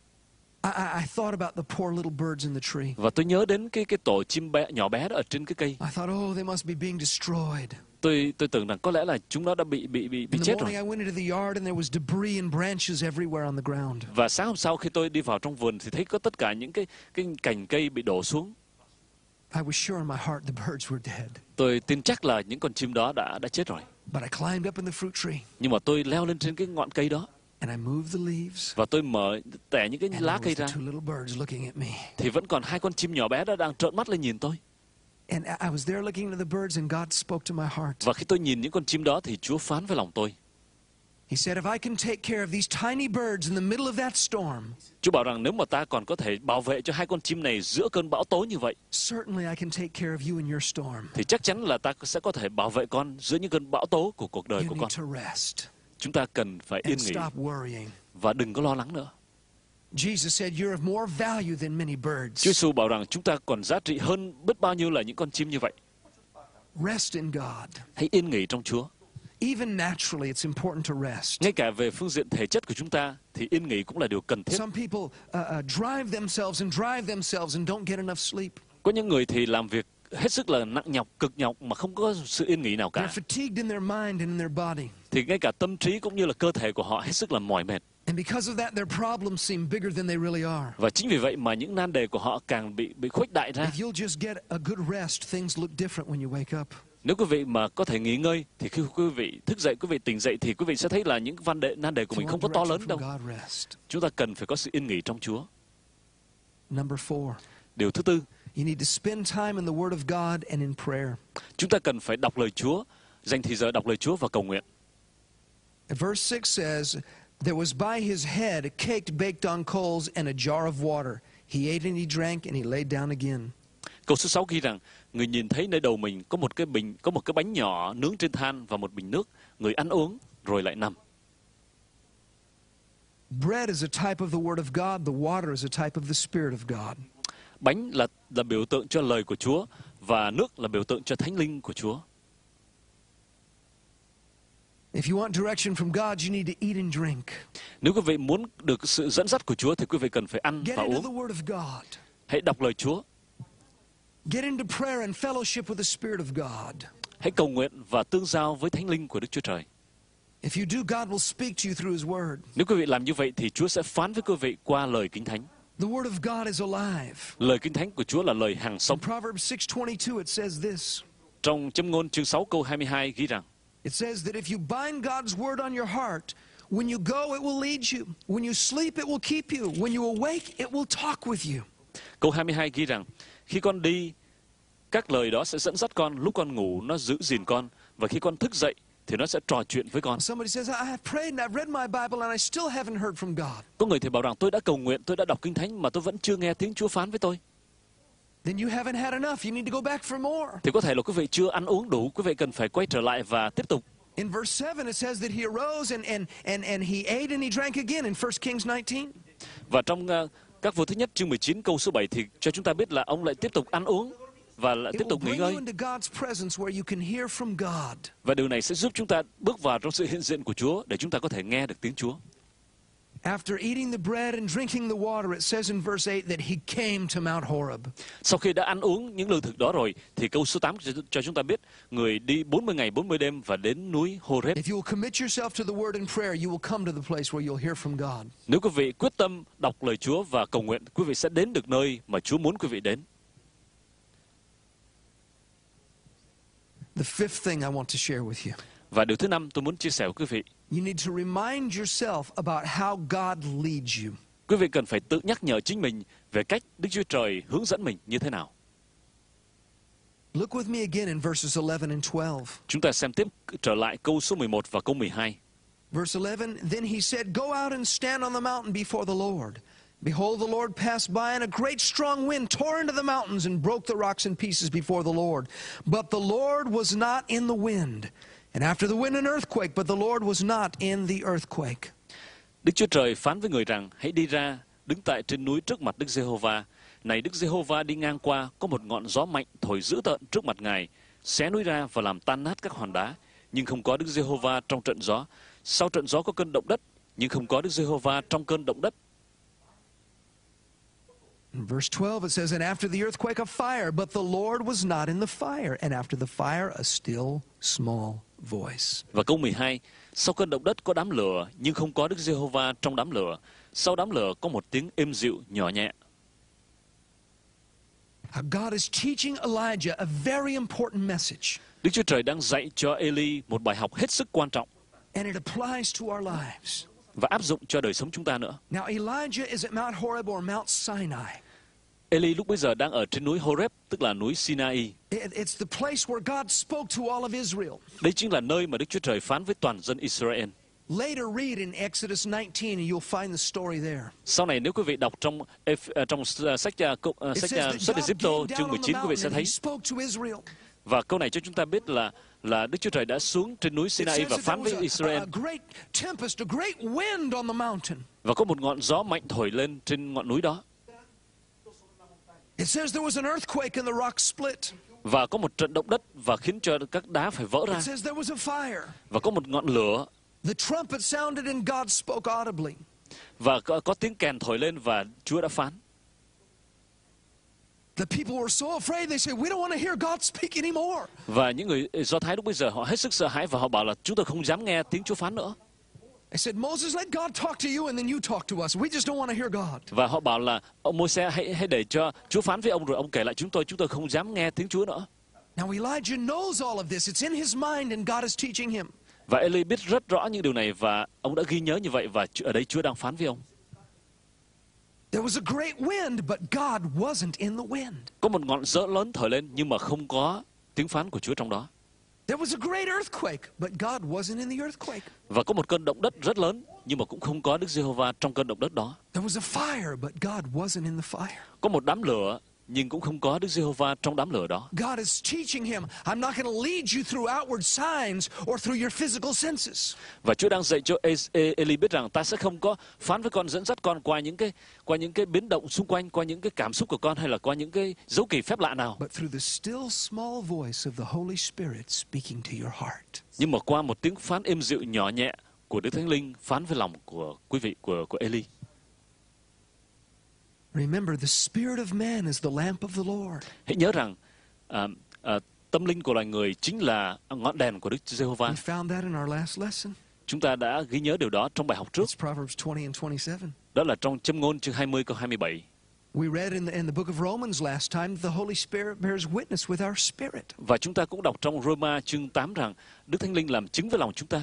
I thought about the poor little birds in the tree. Và tôi nhớ đến cái tổ chim nhỏ bé đó ở trên cái cây. I thought, oh, they must be being destroyed. Tôi tưởng rằng có lẽ là chúng nó đã bị In the chết morning, rồi. I went into the yard and there was debris and branches everywhere on the ground. Và sáng hôm sau khi tôi đi vào trong vườn thì thấy có tất cả những cái cành cây bị đổ xuống. I was sure in my heart the birds were dead. Tôi tin chắc là những con chim đó đã chết rồi. But I climbed up in the fruit tree Nhưng mà tôi leo lên trên cái ngọn cây đó and I moved the leaves. và tôi tẻ những cái And lá there cây was the ra two little birds looking at me. thì vẫn còn hai con chim nhỏ bé đó đang trợn mắt lên nhìn tôi. And I was there looking at the birds and God spoke to my heart. Và khi tôi nhìn những con chim đó thì Chúa phán với lòng tôi. He said, if I can take care of these tiny birds in the middle of that storm, Chúa bảo rằng nếu mà ta còn có thể bảo vệ cho hai con chim này giữa cơn bão tố như vậy certainly I can take care of you in your storm. thì chắc chắn là ta sẽ có thể bảo vệ con giữa những cơn bão tố của cuộc đời You của need con. to rest Chúng ta cần phải yên and nghỉ stop worrying. và đừng có lo lắng nữa. Jesus said, you're of more value than many Chúa birds. Giêsu bảo rằng chúng ta còn giá trị hơn biết bao nhiêu là những con chim như vậy. Rest in God. Hãy yên nghỉ trong Chúa. Even naturally, it's important to rest. Ngay cả về phương diện thể chất của chúng ta thì yên nghỉ cũng là điều cần thiết. Some people drive themselves and don't get enough sleep. Có những người thì làm việc hết sức là nặng nhọc, cực nhọc mà không có sự yên nghỉ nào They're cả. fatigued in their mind and in their body. Thì ngay cả tâm trí cũng như là cơ thể của họ hết sức là mỏi mệt. And because of that, their problems seem bigger than they really are. Và chính vì vậy mà những nan đề của họ càng bị khuếch đại ra. If you'll just get a good rest, things look different when you wake up. Nếu quý vị mà có thể nghỉ ngơi thì khi quý vị thức dậy, quý vị tỉnh dậy thì quý vị sẽ thấy là những nan đề của mình không có to lớn đâu. Chúng ta cần phải có sự yên nghỉ trong Chúa. Number 4. Điều thứ tư, You need to spend time in the Word of God and in prayer. chúng ta cần phải đọc lời Chúa, dành thời giờ đọc lời Chúa và cầu nguyện. Verse 6 says, There was by his head a cake baked on coals and a jar of water. He ate and he drank and he laid down again. Câu số 6 ghi rằng, người nhìn thấy nơi đầu mình có một cái bánh nhỏ nướng trên than và một bình nước. Người ăn uống rồi lại nằm. Bread is a type of the Word of God. The water is a type of the Spirit of God. Bánh là biểu tượng cho lời của Chúa và nước là biểu tượng cho Thánh Linh của Chúa. If you want direction from God, you need to eat and drink. Nếu quý vị muốn được sự dẫn dắt của Chúa thì quý vị cần phải ăn Get và into the uống. Word of God. Hãy đọc lời Chúa. Get into prayer and fellowship with the Spirit of God. Hãy cầu nguyện và tương giao với Thánh Linh của Đức Chúa Trời. If you do, God will speak to you through His Word. Nếu quý vị làm như vậy thì Chúa sẽ phán với quý vị qua lời Kinh Thánh. The Word of God is alive. Lời Kinh Thánh của Chúa là lời hàng sống. In Proverbs 6:22 it says this. Trong Châm ngôn chương 6 câu 22 ghi rằng, It says that if you bind God's Word on your heart, when you go it will lead you. When you sleep it will keep you. When you awake it will talk with you. câu 22 ghi rằng, khi con đi, các lời đó sẽ dẫn dắt con, lúc con ngủ nó giữ gìn con, và khi con thức dậy thì nó sẽ trò chuyện với con. Somebody says, I have prayed and I've read my Bible and I still haven't heard from God. Có người thì bảo rằng tôi đã cầu nguyện, tôi đã đọc Kinh Thánh mà tôi vẫn chưa nghe tiếng Chúa phán với tôi. Then you haven't had enough. You need to go back for more. Thì có thể là quý vị chưa ăn uống đủ, quý vị cần phải quay trở lại và tiếp tục. In verse 7 it says that he arose and he ate and he drank again in 1 Kings 19. Và trong các vua thứ nhất chương 19 câu số 7 thì cho chúng ta biết là ông lại tiếp tục ăn uống và lại It tiếp will tục nghỉ bring ngơi. you into God's presence where you can hear from God. Và điều này sẽ giúp chúng ta bước vào trong sự hiện diện của Chúa để chúng ta có thể nghe được tiếng Chúa. After eating the bread and drinking the water, it says in verse 8 that he came to Mount Horeb. Sau khi đã ăn uống những lương thực đó rồi thì câu số 8 cho chúng ta biết người đi 40 ngày 40 đêm và đến núi Horeb. If you will commit yourself to the word and prayer, you will come to the place where you'll hear from God. Nếu quý vị quyết tâm đọc lời Chúa và cầu nguyện, quý vị sẽ đến được nơi mà Chúa muốn quý vị đến. The fifth thing I want to share with you. Và điều thứ 5 tôi muốn chia sẻ với quý vị. You need to remind yourself about how God leads you. Quý vị cần phải tự nhắc nhở chính mình về cách Đức Chúa Trời hướng dẫn mình như thế nào. Look with me again in verses 11 and 12. Chúng ta xem tiếp trở lại câu số 11 và câu 12. Verse 11, then he said, go out and stand on the mountain before the Lord. Behold, the Lord passed by, and a great strong wind tore into the mountains and broke the rocks in pieces before the Lord. But the Lord was not in the wind. And after the wind an earthquake, but the Lord was not in the earthquake. Đức Chúa Trời phán với người rằng, hãy đi ra, đứng tại trên núi trước mặt Đức Giê-hô-va. Này Đức Giê-hô-va đi ngang qua, có một ngọn gió mạnh thổi dữ tợn trước mặt Ngài, xé núi ra và làm tan nát các hòn đá. Nhưng không có Đức Giê-hô-va trong trận gió. Sau trận gió có cơn động đất, nhưng không có Đức Giê-hô-va trong cơn động đất. In verse 12 it says, and after the earthquake a fire, but the Lord was not in the fire. And after the fire a still small voice. Và câu 12, sau cơn động đất có đám lửa, nhưng không có Đức Giê-hô-va trong đám lửa. Sau đám lửa có một tiếng êm dịu nhỏ nhẹ. God is teaching Elijah a very important message. Đức Chúa Trời đang dạy cho Eli một bài học hết sức quan trọng And it applies to our lives. và áp dụng cho đời sống chúng ta nữa. Now Elijah is at Mount Horeb or Mount Sinai. Eli lúc bấy giờ đang ở trên núi Horeb, tức là núi Sinai. It's the place where God spoke to all of Israel. Đây chính là nơi mà Đức Chúa Trời phán với toàn dân Israel. Later read in Exodus 19 and you'll find the story there. Sau này nếu quý vị đọc trong sách Xuất Ai-cập chương 19, quý vị sẽ thấy. Và câu này cho chúng ta biết là Đức Chúa Trời đã xuống trên núi Sinai và phán với Israel. Và có một ngọn gió mạnh thổi lên trên ngọn núi đó. Và có một trận động đất và khiến cho các đá phải vỡ ra. Và có một ngọn lửa. Và có tiếng kèn thổi lên và Chúa đã phán. Và những người Do Thái lúc bây giờ họ hết sức sợ hãi và họ bảo là chúng tôi không dám nghe tiếng Chúa phán nữa. Và họ bảo là ông Môi-se hãy để cho Chúa phán với ông rồi ông kể lại chúng tôi không dám nghe tiếng Chúa nữa. Và Eli biết rất rõ những điều này và ông đã ghi nhớ như vậy và ở đây Chúa đang phán với ông. Có một ngọn gió lớn thổi lên nhưng mà không có tiếng phán của Chúa trong đó. Và có một cơn động đất rất lớn nhưng mà cũng không có Đức Giê-hô-va trong cơn động đất đó. There was a fire, but God wasn't in the fire. Có một đám lửa, nhưng cũng không có Đức Giê-hô-va trong đám lửa đó. God is teaching him, I'm not going to lead you through outward signs or through your physical senses. Và Chúa đang dạy cho Eli biết rằng ta sẽ không có phán với con, dẫn dắt con qua những cái biến động xung quanh, qua những cái cảm xúc của con hay là qua những cái dấu kỳ phép lạ nào. But through the still small voice of the Holy Spirit speaking to your heart. Nhưng mà qua một tiếng phán êm dịu nhỏ nhẹ của Đức Thánh Linh phán với lòng của quý vị, của Eli. Remember, the spirit of man is the lamp of the Lord. Hãy nhớ rằng tâm linh của loài người chính là ngọn đèn của Đức Giê-hô-va. We found that in our last lesson. Chúng ta đã ghi nhớ điều đó trong bài học trước. It's Proverbs 20 and 27. Đó là trong Châm ngôn chương 20 câu 27. We read in the book of Romans last time, the Holy Spirit bears witness with our spirit. Và chúng ta cũng đọc trong Roma chương 8 rằng Đức Thánh Linh làm chứng với lòng chúng ta.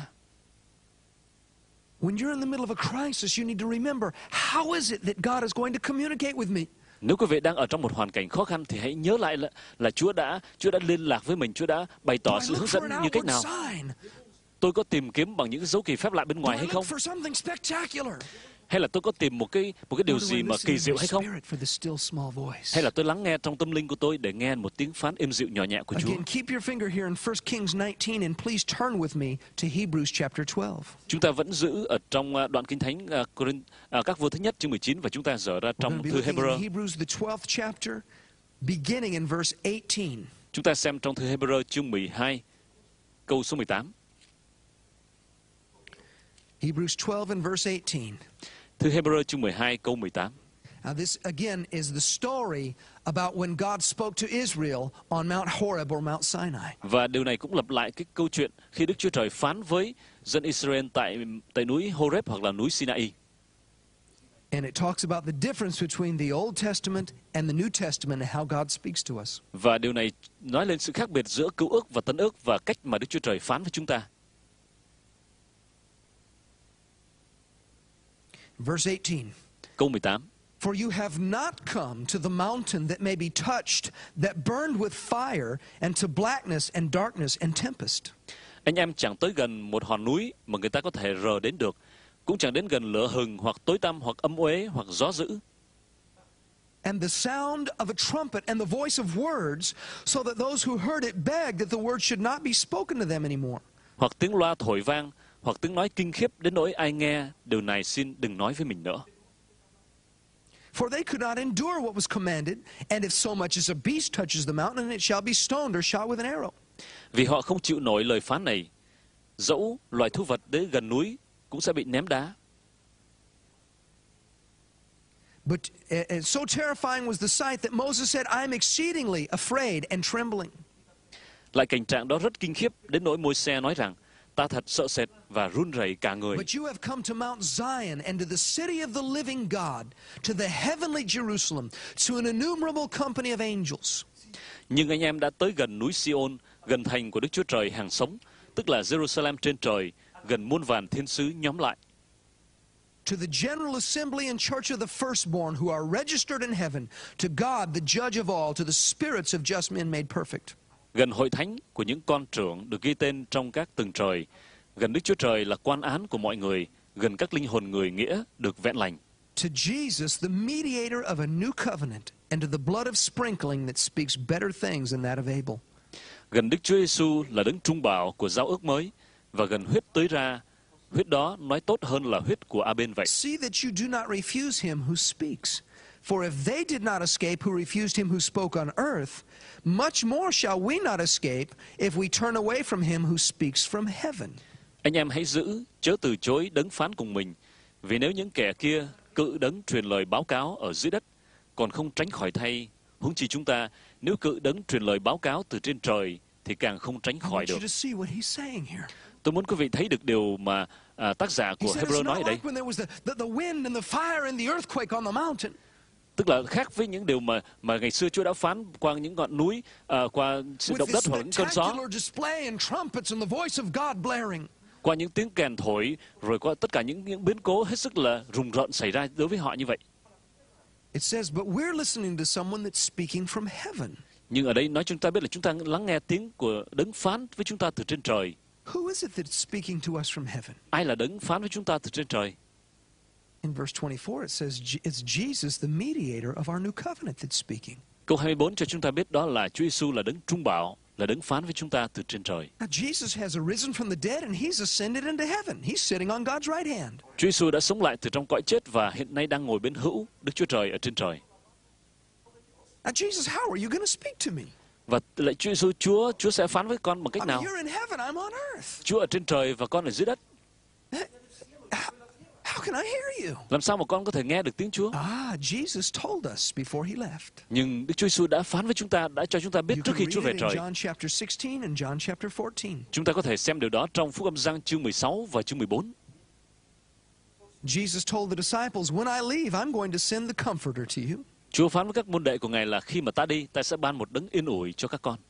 When you're in the middle of a crisis, you need to remember, how is it that God is going to communicate with me? Nếu quý vị đang ở trong một hoàn cảnh khó khăn thì hãy nhớ lại là Chúa đã liên lạc với mình, Chúa đã bày tỏ sự hướng dẫn như cách nào. Tôi có tìm kiếm bằng những cái dấu kỳ phép lạ bên ngoài hay không? Hay là tôi có tìm một cái điều gì mà kỳ diệu hay không? Hay là tôi lắng nghe trong tâm linh của tôi để nghe một tiếng phán êm dịu nhỏ nhẹ của Chúa? Chúng ta vẫn giữ ở trong đoạn Kinh Thánh các vua thứ nhất chương 19 và chúng ta dở ra trong thư Hebrew. Chúng ta xem trong thư Hebrew chương 12 câu số 18. Hebrews 12 and verse 18. Thư Hebrew chương 12 câu 18. Now this again is the story about when God spoke to Israel on Mount Horeb or Mount Sinai. Và điều này cũng lặp lại cái câu chuyện khi Đức Chúa Trời phán với dân Israel tại núi Horeb hoặc là núi Sinai. And it talks about the difference between the Old Testament and the New Testament and how God speaks to us. Và điều này nói lên sự khác biệt giữa Cựu ước và Tân ước và cách mà Đức Chúa Trời phán với chúng ta. Verse 18. Câu 18. For you have not come to the mountain that may be touched, that burned with fire, and to blackness and darkness and tempest. Anh em chẳng tới gần một hòn núi mà người ta có thể rờ đến được, cũng chẳng đến gần lửa hừng hoặc tối tăm hoặc âm uế hoặc gió dữ. And the sound of a trumpet and the voice of words, so that those who heard it begged that the word should not be spoken to them anymore. Hoặc tiếng loa thổi vang, hoặc tiếng nói kinh khiếp đến nỗi ai nghe điều này xin đừng nói với mình nữa. For they could not endure what was commanded, and if so much as a beast touches the mountain, it shall be stoned or shot with an arrow. Vì họ không chịu nổi lời phán này, dẫu loài thú vật đến gần núi cũng sẽ bị ném đá. But so terrifying was the sight that Moses said, I am exceedingly afraid and trembling. Lại cảnh trạng đó rất kinh khiếp đến nỗi Môi-se nói rằng ta thật sợ sệt và run rẩy cả người. But you have come to Mount Zion and to the city of the living God, to the heavenly Jerusalem, to an innumerable company of angels. Nhưng anh em đã tới gần núi Sion, gần thành của Đức Chúa Trời hàng sống, tức là Jerusalem trên trời, gần muôn vàn thiên sứ nhóm lại. To the general assembly and church of the firstborn who are registered in heaven, to God the judge of all, to the spirits of just men made perfect. Gần hội thánh của những con trưởng được ghi tên trong các tầng trời, gần Đức Chúa Trời là quan án của mọi người, gần các linh hồn người nghĩa được vẹn lành. To Jesus, the mediator of a new covenant, and to the blood of sprinkling that speaks better things than that of Abel. Gần Đức Chúa Giêsu là đấng trung bảo của giao ước mới, và gần huyết tưới ra, huyết đó nói tốt hơn là huyết của A-bên vậy. See that you do not refuse him who speaks. For if they did not escape who refused him who spoke on earth, much more shall we not escape if we turn away from him who speaks from heaven. Anh em hãy giữ, chớ từ chối đấng phán cùng mình, vì nếu những kẻ kia cự đấng truyền lời báo cáo ở dưới đất, còn không tránh khỏi thay, huống chi chúng ta, nếu cự đấng truyền lời báo cáo từ trên trời, thì càng không tránh khỏi được. Tôi muốn quý vị thấy được điều mà tác giả của Hebrew nói ở đây. Tức là khác với những điều mà ngày xưa Chúa đã phán qua những ngọn núi, qua sự động đất hoặc những cơn gió, qua những tiếng kèn thổi, rồi qua tất cả những biến cố hết sức là rùng rợn xảy ra đối với họ như vậy. Nhưng ở đây nói chúng ta biết là chúng ta lắng nghe tiếng của đấng phán với chúng ta từ trên trời. Who is it that's speaking to us from heaven? Ai là đấng phán với chúng ta từ trên trời? In verse 24, it says it's Jesus, the mediator of our new covenant, that's speaking. Câu 24 cho chúng ta biết đó là Chúa Giêsu là đấng trung bảo, là đấng phán với chúng ta từ trên trời. Now, Jesus has arisen from the dead and he's ascended into heaven. He's sitting on God's right hand. Chúa Giêsu đã sống lại từ trong cõi chết và hiện nay đang ngồi bên hữu Đức Chúa Trời ở trên trời. Now, Jesus, how are you going to speak to me? Và lại Chúa Giêsu, Chúa sẽ phán với con bằng cách I mean, nào? you're in heaven, I'm on earth. Chúa ở trên trời và con ở dưới đất. How can I hear you? Làm sao mà con có thể nghe được tiếng Chúa? Jesus told us before he left. Nhưng Đức Chúa Giêsu đã phán với chúng ta, đã cho chúng ta biết You trước can khi read Chúa về it in trời. John chapter 16 and John chapter 14. Chúng ta có thể xem điều đó trong Phúc Âm Giăng chương 16 và chương 14. Jesus told the disciples, when I leave, I'm going to send the Comforter to you. Chúa phán với các môn đệ của Ngài là khi mà ta đi, ta sẽ ban một đấng yên ủi cho các con.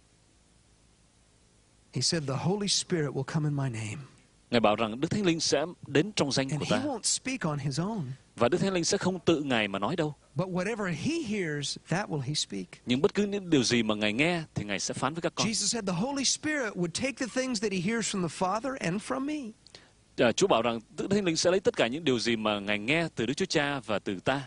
He said, the Holy Spirit will come in my name. Ngài bảo rằng Đức Thánh Linh sẽ đến trong danh And của he ta. won't speak on his own. Và Đức Thánh Linh sẽ không tự Ngài mà nói đâu. But whatever he hears, that will he speak. Nhưng bất cứ những điều gì mà Ngài nghe thì Ngài sẽ phán với các con. Jesus said the Holy Spirit would take the things that he hears from the Father and from me. Chúa bảo rằng Đức Thánh Linh sẽ lấy tất cả những điều gì mà Ngài nghe từ Đức Chúa Cha và từ ta.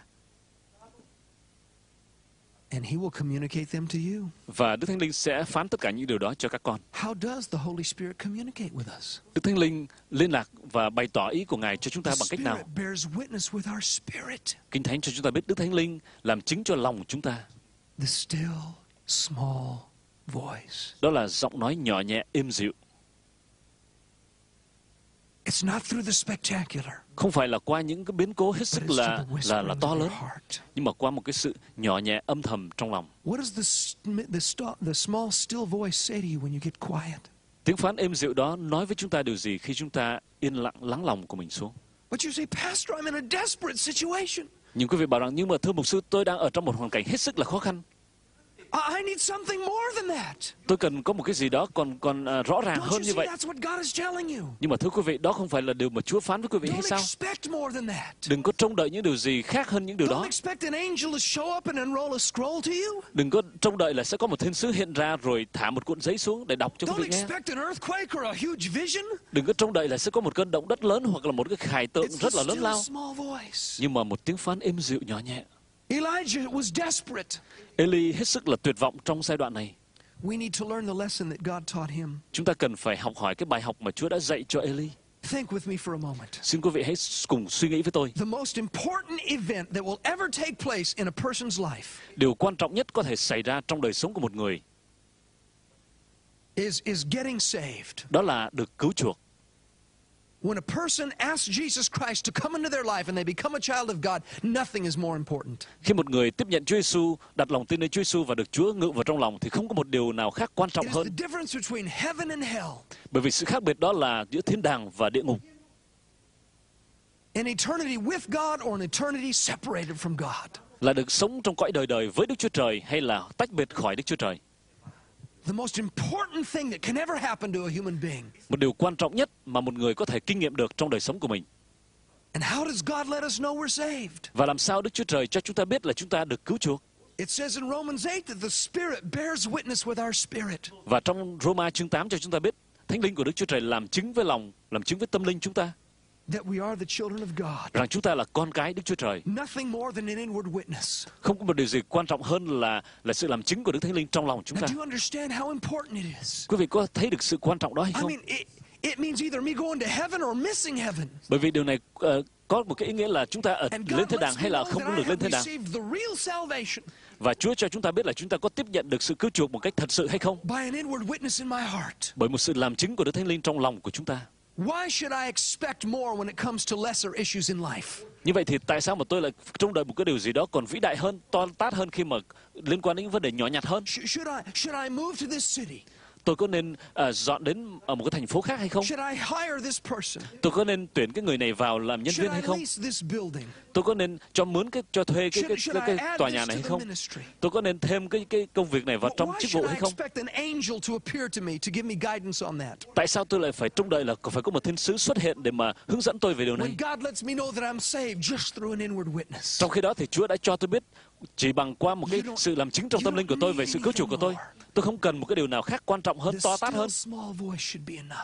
And he will communicate them to you. Và Đức Thánh Linh sẽ phán tất cả những điều đó cho các con. How does the Holy Spirit communicate with us? Đức Thánh Linh liên lạc và bày tỏ ý của Ngài cho chúng ta The bằng cách nào? Spirit bears witness with our spirit. Kinh Thánh cho chúng ta biết Đức Thánh Linh làm chứng cho lòng chúng ta. The still, small voice. Đó là giọng nói nhỏ nhẹ, êm dịu. It's not through the spectacular. Không phải là qua những cái biến cố hết But sức it's to là the whisperings to of lớn, your heart. nhưng mà qua một cái sự nhỏ nhẹ âm thầm trong lòng. What does the small, still voice say to you when you get quiet? Tiếng phán êm dịu đó nói với chúng ta điều gì khi chúng ta yên lặng lắng lòng của mình xuống? But you say, Pastor, I'm in a desperate situation. Nhưng quý vị bảo rằng, nhưng mà thưa mục sư, tôi đang ở trong một hoàn cảnh hết sức là khó khăn. I need something more than that. Tôi cần có một cái gì đó còn rõ ràng Don't you hơn như see vậy. that's what God is telling you? Nhưng mà thưa quý vị, đó không phải là điều mà Chúa phán với quý vị hay Don't sao? expect more than that. Đừng có trông đợi những điều gì khác hơn những điều Don't đó. expect an angel to show up and unroll a scroll to you. Đừng có trông đợi là sẽ có một thiên sứ hiện ra rồi thả một cuộn giấy xuống để đọc cho quý Don't vị nghe. expect an earthquake or a huge vision. Đừng có trông đợi là sẽ có một cơn động đất lớn hoặc là một cái khải tượng It's rất the là lớn still lao. small voice. Nhưng mà một tiếng phán êm dịu nhỏ nhẹ. Elijah was desperate. Eli hết sức là tuyệt vọng trong giai đoạn này. We need to learn the lesson that God taught him. Chúng ta cần phải học hỏi cái bài học mà Chúa đã dạy cho Eli. Think with me for a moment. Xin quý vị hãy cùng suy nghĩ với tôi. The most important event that will ever take place in a person's life Điều quan trọng nhất có thể xảy ra trong đời sống của một người is getting saved. đó là được cứu chuộc. When a person asks Jesus Christ to come into their life and they become a child of God, nothing is more important. Khi một người tiếp nhận Chúa Giêsu, đặt lòng tin nơi Chúa Giêsu và được Chúa ngự vào trong lòng thì không có một điều nào khác quan trọng It is hơn. the difference between heaven and hell. Bởi vì sự khác biệt đó là giữa thiên đàng và địa ngục. An eternity with God or an eternity separated from God. Là được sống trong cõi đời đời với Đức Chúa Trời hay là tách biệt khỏi Đức Chúa Trời. The most important thing that can ever happen to a human being. Một điều quan trọng nhất mà một người có thể kinh nghiệm được trong đời sống của mình. And how does God let us know we're saved? Và làm sao Đức Chúa Trời cho chúng ta biết là chúng ta được cứu chuộc? It says in Romans 8 that the Spirit bears witness with our spirit. Và trong Roma chương 8 cho chúng ta biết Thánh Linh của Đức Chúa Trời làm chứng với lòng, làm chứng với tâm linh chúng ta That we are the children of God. rằng chúng ta là con cái Đức Chúa Trời. Nothing more than an inward witness. Không có một điều gì quan trọng hơn là sự làm chứng của Đức Thánh Linh trong lòng chúng Now, ta. do you understand how important it is? Quý vị có thấy được sự quan trọng đó hay I không? mean, it means either me going to heaven or missing heaven. Bởi vì điều này có một cái ý nghĩa là chúng ta And lên God thiên đàng lets me hay là know không that có I được lên have thiên đàng. received the real salvation Và Chúa cho chúng ta biết là chúng ta có tiếp nhận được sự cứu chuộc một cách thật sự hay không. by an inward witness in my heart. Bởi một sự làm chứng của Đức Thánh Linh trong lòng của chúng ta. Why should I expect more when it comes to lesser issues in life? Như vậy thì tại sao mà tôi lại trông đợi một cái điều gì đó còn vĩ đại hơn, to tát hơn khi mà liên quan đến những vấn đề nhỏ nhặt hơn? Should I move to this city? Tôi có nên dọn đến một cái thành phố khác hay không? Should I hire this person? Tôi có nên tuyển cái người này vào làm nhân viên Should hay I không? lease this building? Tôi có nên cho thuê Should I cái add tòa nhà this này hay to không? the ministry? Tôi có nên thêm cái công việc này vào trong Why chức vụ should I hay không? expect an angel to appear to me to give me guidance on that? Tại sao tôi lại phải trông đợi là phải có một thiên sứ xuất hiện để mà hướng dẫn tôi về điều này? When God lets me know that I'm saved just through an inward witness. Trong khi đó thì Chúa đã cho tôi biết chỉ bằng qua một cái sự làm chứng trong tâm linh của tôi về sự cứu chuộc của tôi không cần một cái điều nào khác quan trọng hơn, The to tát still hơn. small voice should be enough.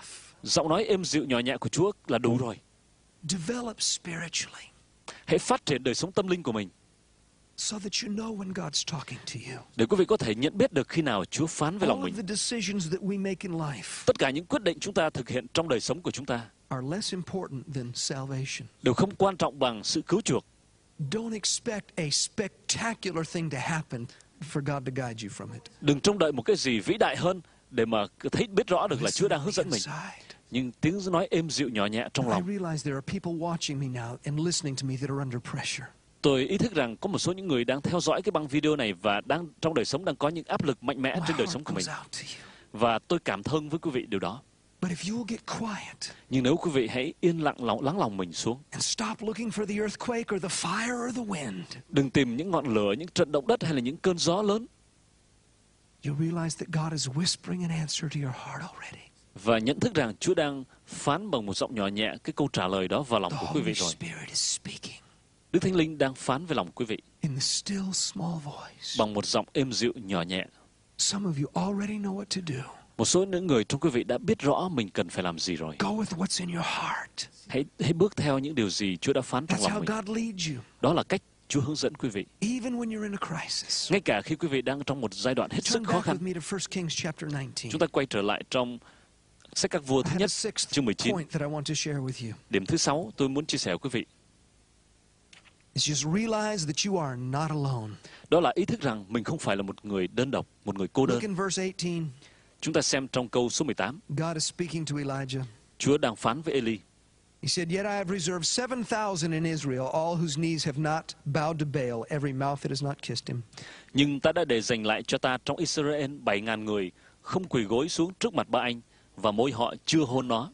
Giọng nói êm dịu nhỏ nhẹ của Chúa là đủ rồi. Develop spiritually Hãy phát triển đời sống tâm linh của mình so that you know when God's talking to you. để quý vị có thể nhận biết được khi nào Chúa phán với lòng All of mình. the decisions that we make in life Tất cả những quyết định chúng ta thực hiện trong đời sống của chúng ta are less important than salvation. đều không quan trọng bằng sự cứu chuộc. Don't expect a spectacular thing to happen for God to guide you from it. Đừng trông đợi một cái gì vĩ đại hơn để mà thấy biết rõ được là Chúa đang hướng dẫn mình. Nhưng tiếng nói êm dịu nhỏ nhẹ trong I lòng. realize there are people watching me now and listening to me that are under pressure. Tôi ý thức rằng có một số những người đang theo dõi cái băng video này và đang trong đời sống đang có những áp lực mạnh mẽ trên đời sống của mình. Và tôi cảm thông với quý vị điều đó. But if you will get quiet Nhưng nếu quý vị hãy yên lặng lắng lòng mình xuống, and stop looking for the earthquake or the fire or the wind, đừng tìm những ngọn lửa, những trận động đất hay là những cơn gió lớn, you'll realize that God is whispering an answer to your heart already. và nhận thức rằng Chúa đang phán bằng một giọng nhỏ nhẹ cái câu trả lời đó vào lòng The của quý vị Holy rồi. Spirit is speaking Đức Thánh Linh đang phán với lòng quý vị in the still small voice. bằng một giọng êm dịu nhỏ nhẹ. Some of you already know what to do. Một số những người trong quý vị đã biết rõ mình cần phải làm gì rồi. Go with what's in your heart. Hãy bước theo những điều gì Chúa đã phán trong That's lòng how mình. God leads you. Đó là cách Chúa hướng dẫn quý vị. Even when you're in a crisis. Ngay cả khi quý vị đang trong một giai đoạn hết sức Turn khó back khăn. with me to 1 Kings chapter 19. Chúng ta quay trở lại trong sách Các Vua I thứ have a nhất, sixth chương 19. point that I want to share with you. Điểm thứ 6 tôi muốn chia sẻ với quý vị. It's just realize that you are not alone. Đó là ý thức rằng mình không phải là một người đơn độc, một người cô đơn. Look in verse 18. Chúng ta xem trong câu số 18. God is speaking to Elijah. Chúa đang phán với Eli. He said, Yet I have reserved 7,000 in Israel, all whose knees have not bowed to Baal, every mouth that has not kissed him. Nhưng ta đã để dành lại cho ta trong Israel 7.000 người, không quỳ gối xuống trước mặt ba anh, và môi họ chưa hôn nó.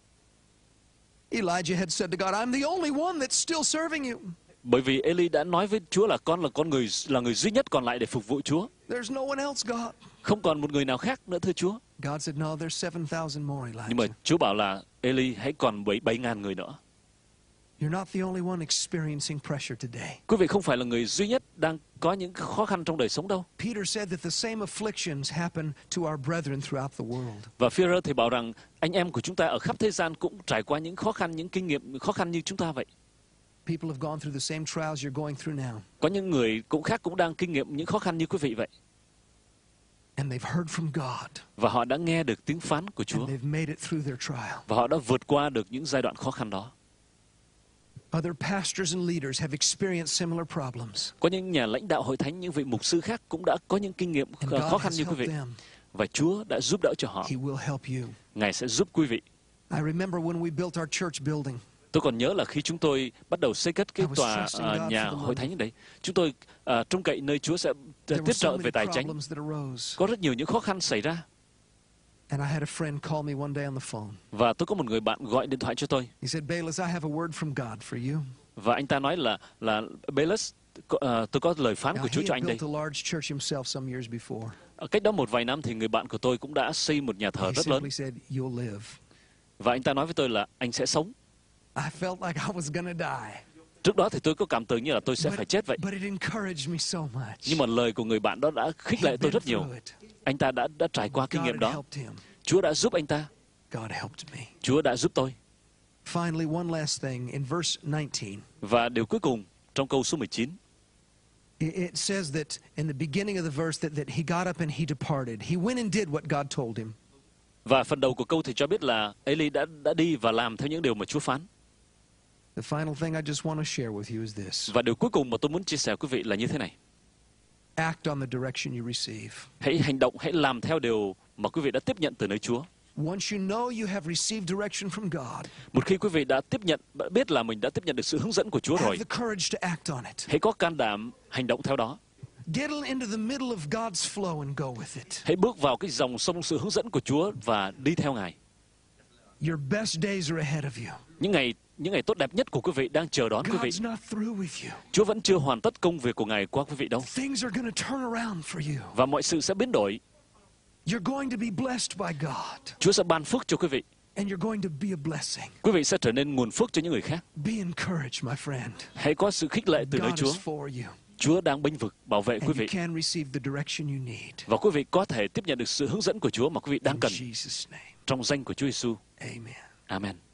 Elijah had said to God, I'm the only one that's still serving you. Bởi vì Eli đã nói với Chúa là là người duy nhất còn lại để phục vụ Chúa. There's no one else, God. Không còn một người nào khác nữa thưa Chúa. God said, No, there's 7,000 more, Nhưng mà Elijah. Chúa bảo là Eli hãy còn 7.000 người nữa. You're not the only one experiencing pressure today. Quý vị không phải là người duy nhất đang có những khó khăn trong đời sống đâu. Peter said that the same afflictions happen to our brethren throughout the world. Và Phi-rơ thì bảo rằng anh em của chúng ta ở khắp thế gian cũng trải qua những khó khăn, những kinh nghiệm khó khăn như chúng ta vậy. People have gone through the same trials you're going through now. Có những người cũng đang kinh nghiệm những khó khăn như quý vị vậy. And they've heard from God. Và họ đã nghe được tiếng phán của Chúa. And they've made it through their trial. Và họ đã vượt qua được những giai đoạn khó khăn đó. Other pastors and leaders have experienced similar problems. Có những nhà lãnh đạo hội thánh, những vị mục sư khác cũng đã có những kinh nghiệm And khó God khăn has như quý helped vị. them. Và Chúa đã giúp đỡ cho họ. He will help you. Ngài sẽ giúp quý vị. I remember when we built our church building. Tôi còn nhớ là khi chúng tôi bắt đầu xây cất cái I was tòa trusting God nhà for the hội thánh đấy, chúng tôi trông cậy nơi Chúa sẽ There were tiếp so trợ many về tài chính. problems that arose. Có rất nhiều những khó khăn xảy ra. And I had a friend call me one day on the phone. Và tôi có một người bạn gọi điện thoại cho tôi. He said, Bayless, I have a word from God for you. Và anh ta nói là Bayless, tôi có lời phán Now, của Chúa he cho had anh đây. built a large church himself some years before. Cách đó một vài năm thì người bạn của tôi cũng đã xây một nhà thờ He rất lớn. simply said, You'll live. Và anh ta nói với tôi là anh sẽ sống. I felt like I was going to die. Trước đó thì tôi có cảm tưởng như là tôi sẽ phải chết vậy. But it encouraged me so much. Nhưng mà lời của người bạn đó đã khích lệ He'd tôi been rất nhiều. through it. Anh ta đã trải qua kinh God nghiệm had đó. helped him. Chúa đã giúp anh ta. God helped me. Chúa đã giúp tôi. Finally, one last thing in verse 19. Và điều cuối cùng trong câu số 19. It says that in the beginning of the verse that he got up and he departed. He went and did what God told him. Và phần đầu của câu thì cho biết là Eli đã đi và làm theo những điều mà Chúa phán. The final thing I just want to share with you is this. Và điều cuối cùng mà tôi muốn chia sẻ với quý vị là như thế này. Act on the direction you receive. Hãy hành động, hãy làm theo điều mà quý vị đã tiếp nhận từ nơi Chúa. Once you know you have received direction from God, Một khi quý vị đã biết là mình đã tiếp nhận được sự hướng dẫn của Chúa have rồi, the courage to act on it. hãy có can đảm hành động theo đó. Get into the middle of God's flow and go with it. Hãy bước vào cái dòng sông sự hướng dẫn của Chúa và đi theo Ngài. Your best days are ahead of you. Những ngày tốt đẹp nhất của quý vị đang chờ đón quý vị. God's not through with you. Chúa vẫn chưa hoàn tất công việc của Ngài qua quý vị đâu. Things are going to turn around for you. Và mọi sự sẽ biến đổi. You're going to be blessed by God. Chúa sẽ ban phước cho quý vị. And you're going to be a blessing. Quý vị sẽ trở nên nguồn phước cho những người khác. Be encouraged, my friend. Hãy có sự khích lệ từ nơi God Chúa. is for you. Chúa đang bênh vực bảo vệ quý And vị. you can receive the direction you need. Và quý vị có thể tiếp nhận được sự hướng dẫn của Chúa mà quý vị đang In cần. Jesus' name. trong danh của Chúa Giêsu. Amen. Amen.